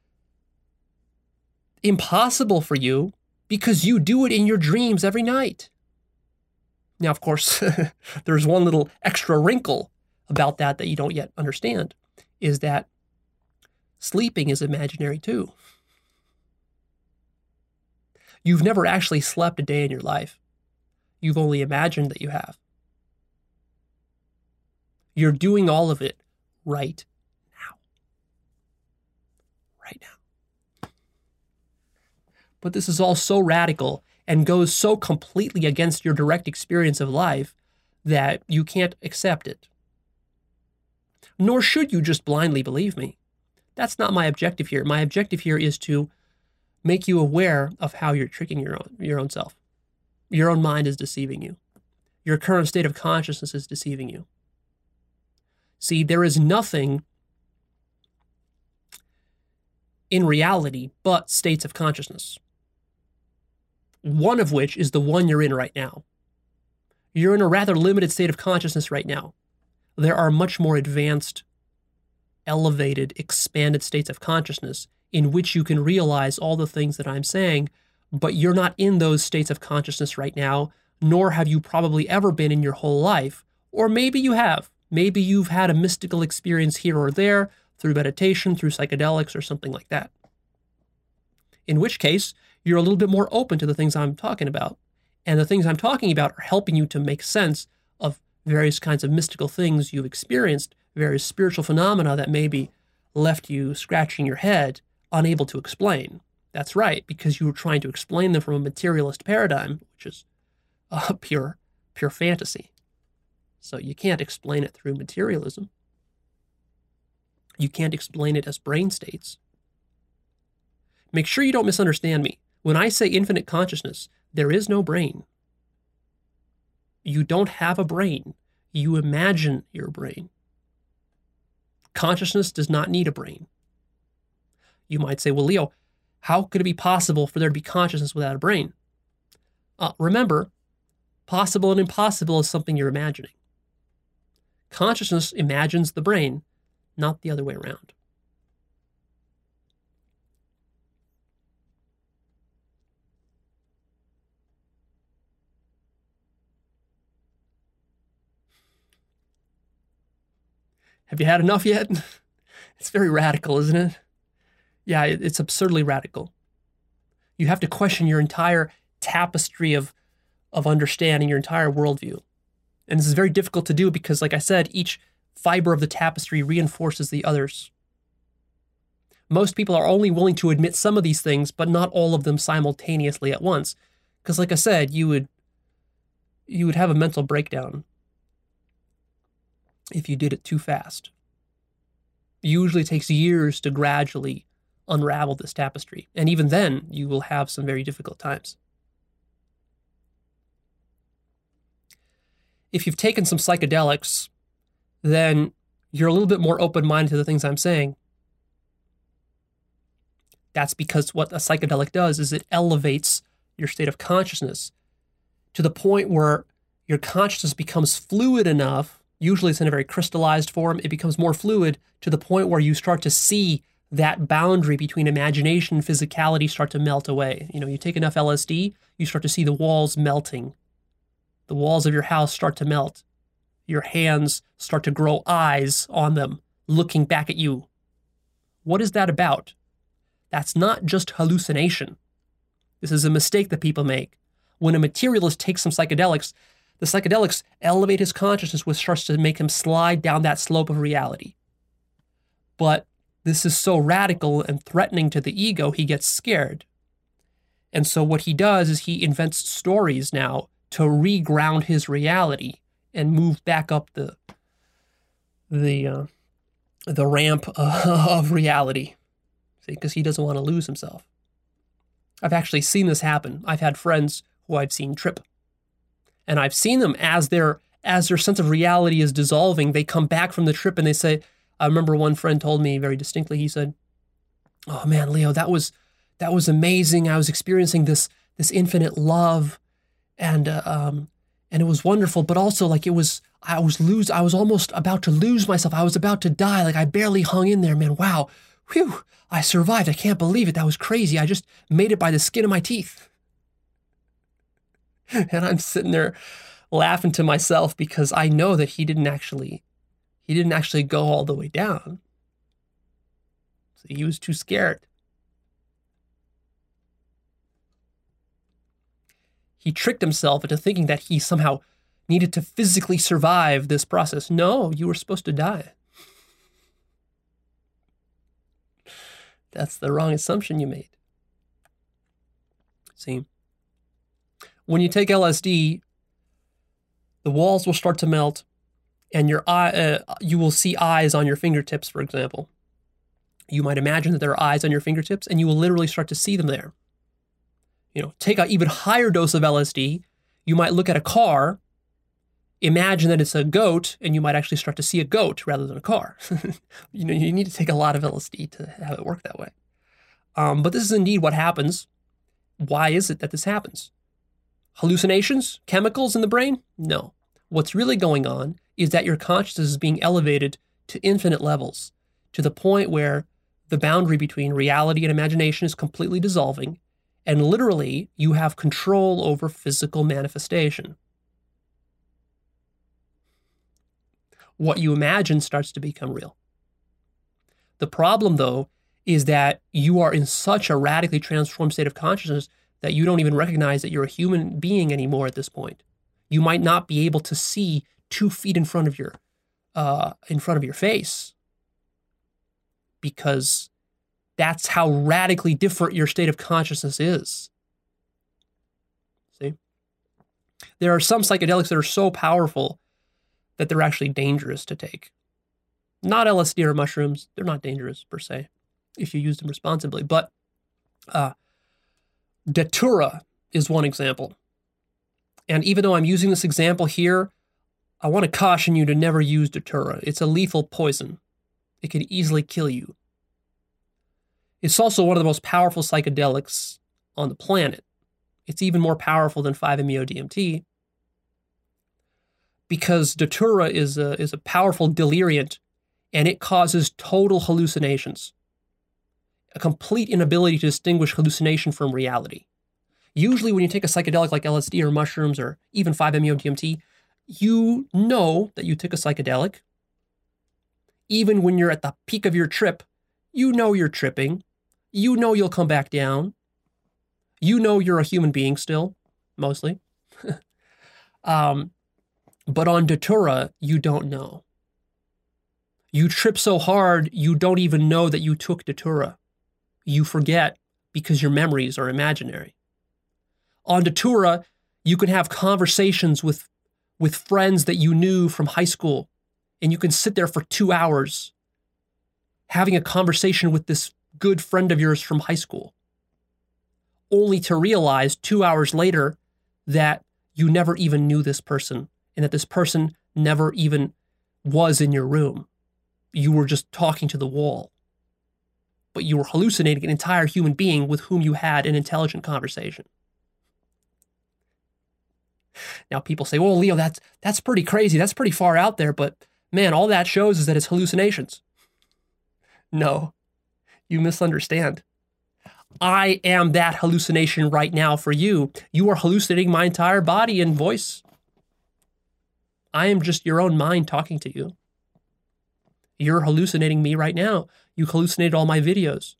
S1: impossible for you because you do it in your dreams every night. Now, of course, there's one little extra wrinkle about that you don't yet understand, is that sleeping is imaginary too. You've never actually slept a day in your life. You've only imagined that you have. You're doing all of it right now. Right now. But this is all so radical and goes so completely against your direct experience of life that you can't accept it. Nor should you just blindly believe me. That's not my objective here. My objective here is to make you aware of how you're tricking your own self. Your own mind is deceiving you. Your current state of consciousness is deceiving you. See, there is nothing in reality but states of consciousness. One of which is the one you're in right now. You're in a rather limited state of consciousness right now. There are much more advanced, elevated, expanded states of consciousness in which you can realize all the things that I'm saying, but you're not in those states of consciousness right now, nor have you probably ever been in your whole life. Or maybe you have. Maybe you've had a mystical experience here or there through meditation, through psychedelics, or something like that. In which case, you're a little bit more open to the things I'm talking about. And the things I'm talking about are helping you to make sense of various kinds of mystical things you've experienced, various spiritual phenomena that maybe left you scratching your head, unable to explain. That's right, because you were trying to explain them from a materialist paradigm, which is pure fantasy. So you can't explain it through materialism. You can't explain it as brain states. Make sure you don't misunderstand me. When I say infinite consciousness, there is no brain. You don't have a brain. You imagine your brain. Consciousness does not need a brain. You might say, well, Leo, how could it be possible for there to be consciousness without a brain? Remember, possible and impossible is something you're imagining. Consciousness imagines the brain, not the other way around. Have you had enough yet? It's very radical, isn't it? Yeah, it's absurdly radical. You have to question your entire tapestry of understanding, your entire worldview. And this is very difficult to do because, like I said, each fiber of the tapestry reinforces the others. Most people are only willing to admit some of these things, but not all of them simultaneously at once. Because like I said, you would have a mental breakdown if you did it too fast. It usually takes years to gradually unravel this tapestry. And even then, you will have some very difficult times. If you've taken some psychedelics, then you're a little bit more open-minded to the things I'm saying. That's because what a psychedelic does is it elevates your state of consciousness to the point where your consciousness becomes fluid enough. Usually it's in a very crystallized form. It becomes more fluid to the point where you start to see that boundary between imagination and physicality start to melt away. You take enough LSD, you start to see the walls melting. The walls of your house start to melt. Your hands start to grow eyes on them, looking back at you. What is that about? That's not just hallucination. This is a mistake that people make. When a materialist takes some psychedelics, the psychedelics elevate his consciousness, which starts to make him slide down that slope of reality. But this is so radical and threatening to the ego, he gets scared. And so what he does is he invents stories now to reground his reality and move back up the ramp of reality. See, because he doesn't want to lose himself. I've actually seen this happen. I've had friends who I've seen trip. And I've seen them as their sense of reality is dissolving, they come back from the trip and they say, I remember one friend told me very distinctly, he said, "Oh man, Leo, that was amazing. I was experiencing this infinite love and it was wonderful, but also like I was almost about to lose myself. I was about to die. Like I barely hung in there, man. Wow. Whew. I survived. I can't believe it. That was crazy. I just made it by the skin of my teeth." And I'm sitting there laughing to myself because I know that he didn't actually go all the way down. So he was too scared. He tricked himself into thinking that he somehow needed to physically survive this process. No, you were supposed to die. That's the wrong assumption you made. See, when you take LSD, the walls will start to melt, and you will see eyes on your fingertips, for example. You might imagine that there are eyes on your fingertips, and you will literally start to see them there. Take an even higher dose of LSD. You might look at a car, imagine that it's a goat, and you might actually start to see a goat rather than a car. You need to take a lot of LSD to have it work that way. But this is indeed what happens. Why is it that this happens? Hallucinations? Chemicals in the brain? No. What's really going on is that your consciousness is being elevated to infinite levels, to the point where the boundary between reality and imagination is completely dissolving, and literally you have control over physical manifestation. What you imagine starts to become real. The problem, though, is that you are in such a radically transformed state of consciousness that you don't even recognize that you're a human being anymore at this point. You might not be able to see 2 feet in front of your face, because that's how radically different your state of consciousness is. See? There are some psychedelics that are so powerful that they're actually dangerous to take. Not LSD or mushrooms. They're not dangerous per se if you use them responsibly. But Datura is one example. And even though I'm using this example here, I want to caution you to never use Datura. It's a lethal poison. It could easily kill you. It's also one of the most powerful psychedelics on the planet. It's even more powerful than 5-MeO-DMT because Datura is a powerful deliriant, and it causes total hallucinations, a complete inability to distinguish hallucination from reality. Usually when you take a psychedelic like LSD or mushrooms or even 5-MeO-DMT, you know that you took a psychedelic. Even when you're at the peak of your trip, you know you're tripping. You know you'll come back down. You know you're a human being still, mostly. But on Datura, you don't know. You trip so hard, you don't even know that you took Datura. you forget because your memories are imaginary. On Datura, you can have conversations with friends that you knew from high school, and you can sit there for 2 hours having a conversation with this good friend of yours from high school, only to realize 2 hours later that you never even knew this person and that this person never even was in your room. You were just talking to the wall, but you were hallucinating an entire human being with whom you had an intelligent conversation. Now people say, well, Leo, that's pretty crazy. That's pretty far out there, but man, all that shows is that it's hallucinations. No, you misunderstand. I am that hallucination right now for you. You are hallucinating my entire body and voice. I am just your own mind talking to you. You're hallucinating me right now. You hallucinated all my videos.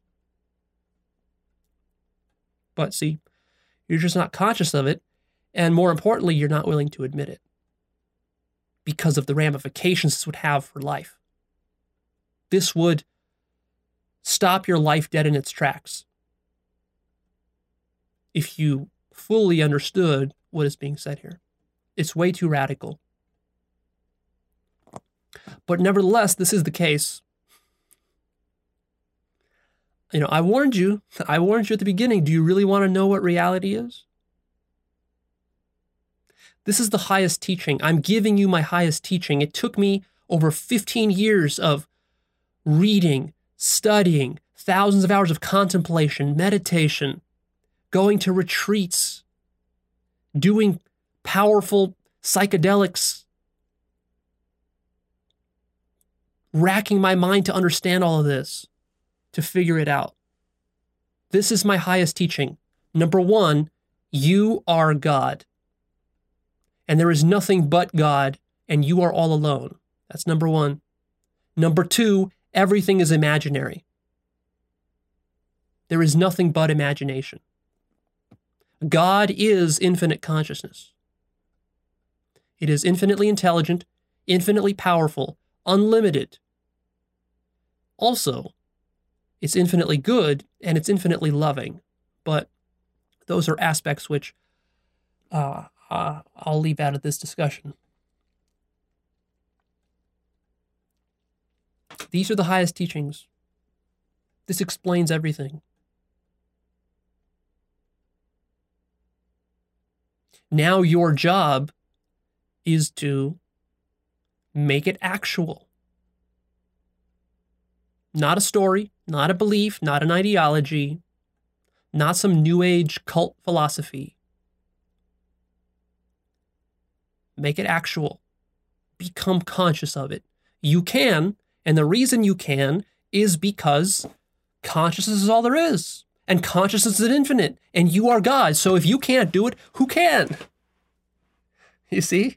S1: But see, you're just not conscious of it. And more importantly, you're not willing to admit it because of the ramifications this would have for life. This would stop your life dead in its tracks if you fully understood what is being said here. It's way too radical. But nevertheless, this is the case. I warned you at the beginning. Do you really want to know what reality is? This is the highest teaching. I'm giving you my highest teaching. It took me over 15 years of reading, studying, thousands of hours of contemplation, meditation, going to retreats, doing powerful psychedelics, racking my mind to understand all of this, to figure it out. This is my highest teaching. Number one, you are God. And there is nothing but God, and you are all alone. That's number one. Number two, everything is imaginary. There is nothing but imagination. God is infinite consciousness. It is infinitely intelligent, infinitely powerful, unlimited. Also, it's infinitely good and it's infinitely loving. But those are aspects which I'll leave out of this discussion. These are the highest teachings. This explains everything. Now your job is to make it actual. Not a story, not a belief, not an ideology, not some new age cult philosophy. Make it actual. Become conscious of it. You can, and the reason you can is because consciousness is all there is. And consciousness is infinite, and you are God. So if you can't do it, who can? You see?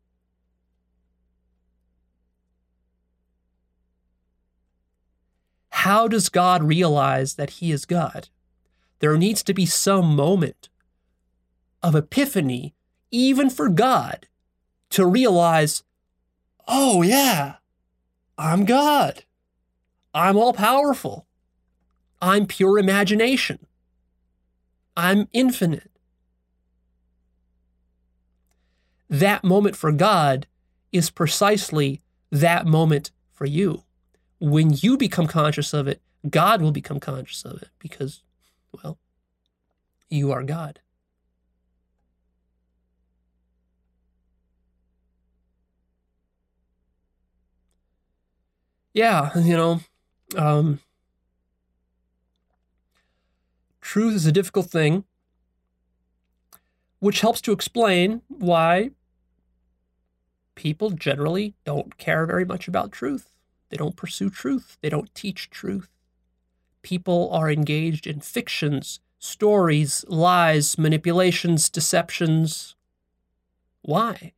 S1: How does God realize that he is God? There needs to be some moment of epiphany, even for God, to realize, oh yeah, I'm God. I'm all powerful. I'm pure imagination. I'm infinite. That moment for God is precisely that moment for you. When you become conscious of it, God will become conscious of it because, well, you are God. Yeah, truth is a difficult thing, which helps to explain why people generally don't care very much about truth. They don't pursue truth. They don't teach truth. People are engaged in fictions, stories, lies, manipulations, deceptions. Why?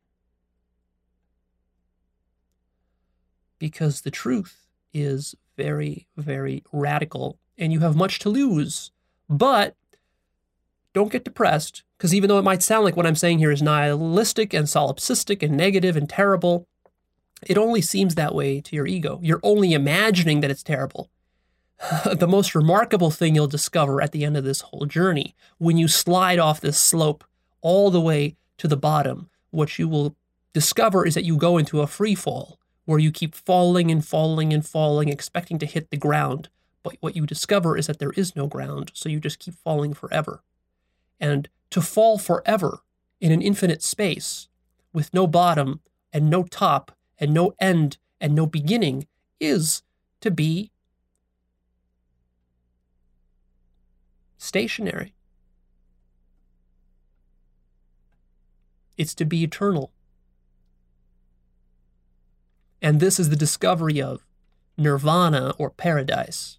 S1: Because the truth is very, very radical and you have much to lose. But don't get depressed, because even though it might sound like what I'm saying here is nihilistic and solipsistic and negative and terrible, it only seems that way to your ego. You're only imagining that it's terrible. the most remarkable thing you'll discover at the end of this whole journey, when you slide off this slope all the way to the bottom, what you will discover is that you go into a free fall where you keep falling and falling and falling, expecting to hit the ground. But what you discover is that there is no ground, so you just keep falling forever. And to fall forever in an infinite space with no bottom and no top and no end and no beginning is to be stationary. It's to be eternal. And this is the discovery of nirvana or paradise.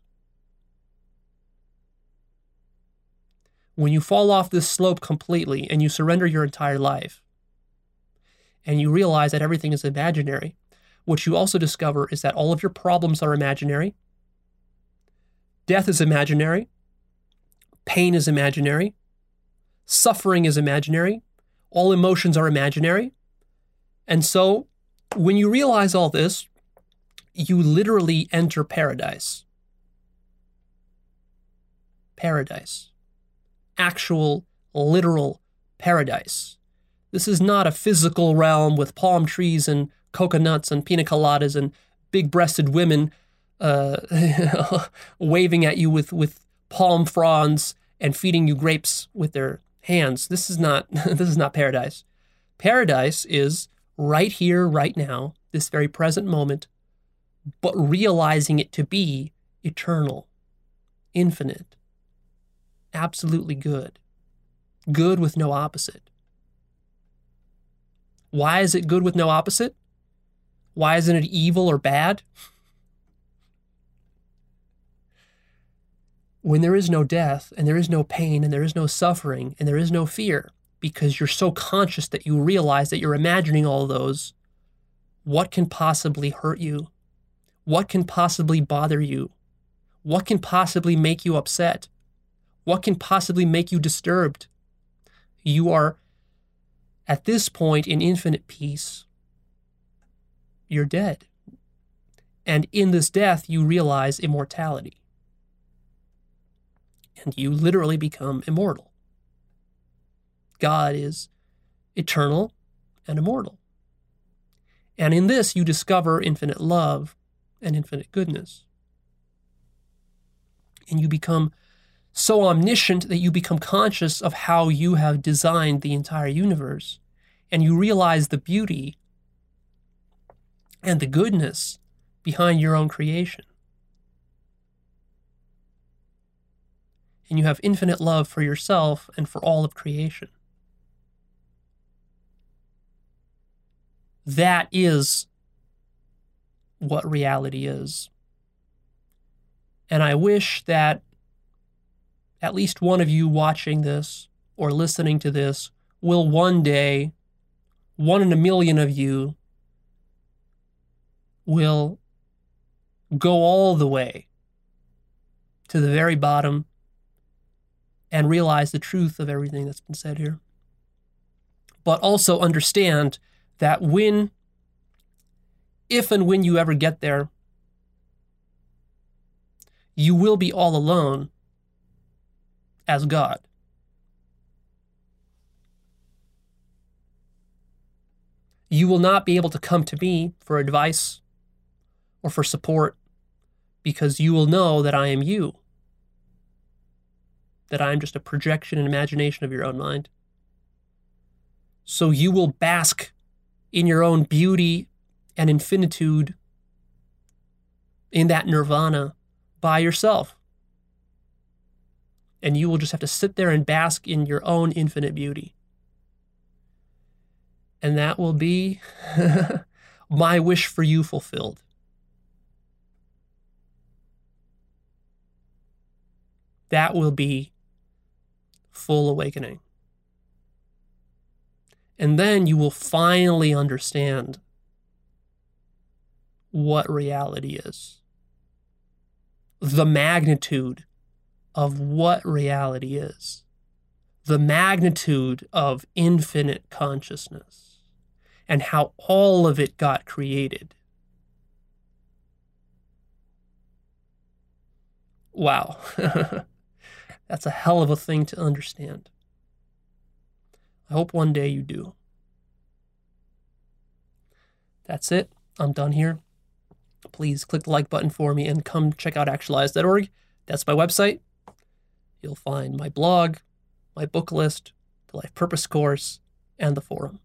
S1: When you fall off this slope completely and you surrender your entire life, and you realize that everything is imaginary, what you also discover is that all of your problems are imaginary, death is imaginary, pain is imaginary, suffering is imaginary, all emotions are imaginary. And so, when you realize all this, you literally enter paradise. Paradise. Actual, literal paradise. This is not a physical realm with palm trees and coconuts and pina coladas and big-breasted women waving at you with palm fronds and feeding you grapes with their hands. This is not paradise. Paradise is right here, right now, this very present moment, but realizing it to be eternal, infinite, absolutely good. Good with no opposite. Why is it good with no opposite? Why isn't it evil or bad? When there is no death, and there is no pain, and there is no suffering, and there is no fear, because you're so conscious that you realize that you're imagining all those, what can possibly hurt you? What can possibly bother you? What can possibly make you upset? What can possibly make you disturbed? You are, at this point, in infinite peace. You're dead. And in this death, you realize immortality. And you literally become immortal. God is eternal and immortal. And in this, you discover infinite love and infinite goodness. And you become so omniscient that you become conscious of how you have designed the entire universe. And you realize the beauty and the goodness behind your own creation. And you have infinite love for yourself and for all of creation. That is what reality is. And I wish that at least one of you watching this or listening to this will one day, 1 in a million of you, will go all the way to the very bottom and realize the truth of everything that's been said here. But also understand that if and when you ever get there, you will be all alone as God. You will not be able to come to me for advice or for support because you will know that I am you, that I am just a projection and imagination of your own mind. So you will bask in your own beauty and infinitude in that nirvana by yourself. And you will just have to sit there and bask in your own infinite beauty. And that will be my wish for you fulfilled. That will be full awakening. And then you will finally understand what reality is. The magnitude of what reality is. The magnitude of infinite consciousness. And how all of it got created. Wow. That's a hell of a thing to understand. I hope one day you do. That's it. I'm done here. Please click the like button for me and come check out actualize.org. That's my website. You'll find my blog, my book list, the Life Purpose course, and the forum.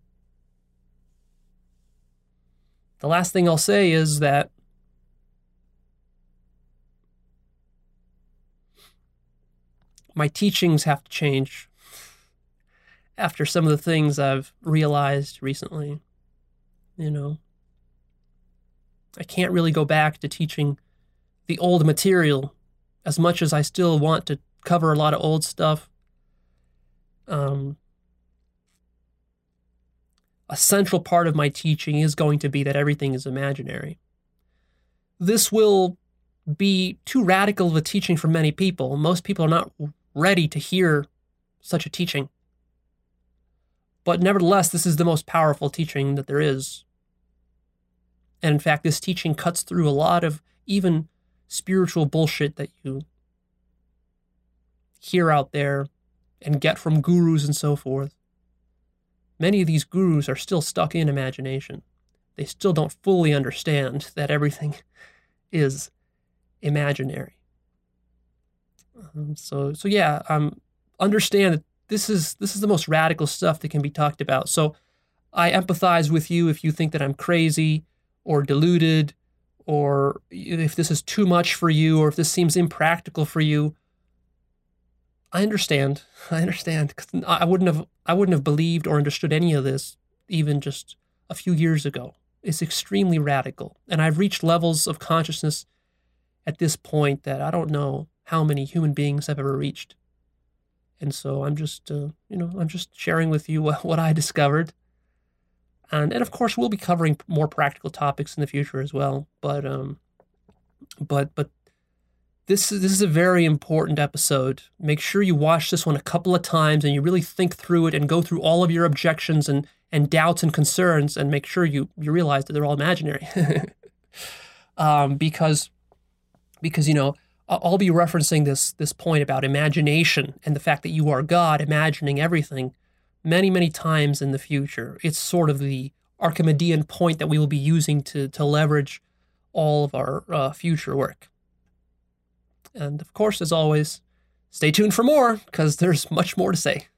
S1: The last thing I'll say is that my teachings have to change after some of the things I've realized recently. I can't really go back to teaching the old material as much as I still want to cover a lot of old stuff. A central part of my teaching is going to be that everything is imaginary. This will be too radical of a teaching for many people. Most people are not ready to hear such a teaching. But nevertheless, this is the most powerful teaching that there is. And in fact, this teaching cuts through a lot of even spiritual bullshit that you hear out there and get from gurus and so forth. Many of these gurus are still stuck in imagination. They still don't fully understand that everything is imaginary. Understand that this is the most radical stuff that can be talked about. So I empathize with you if you think that I'm crazy or deluded, or if this is too much for you, or if this seems impractical for you. I understand, because I wouldn't have believed or understood any of this even just a few years ago. It's extremely radical, and I've reached levels of consciousness at this point that I don't know how many human beings have ever reached. And so I'm just sharing with you what I discovered. And of course, we'll be covering more practical topics in the future as well. But this is a very important episode. Make sure you watch this one a couple of times and you really think through it and go through all of your objections and doubts and concerns, and make sure you realize that they're all imaginary. Because I'll be referencing this point about imagination and the fact that you are God imagining everything many, many times in the future. It's sort of the Archimedean point that we will be using to leverage all of our future work. And of course, as always, stay tuned for more, because there's much more to say.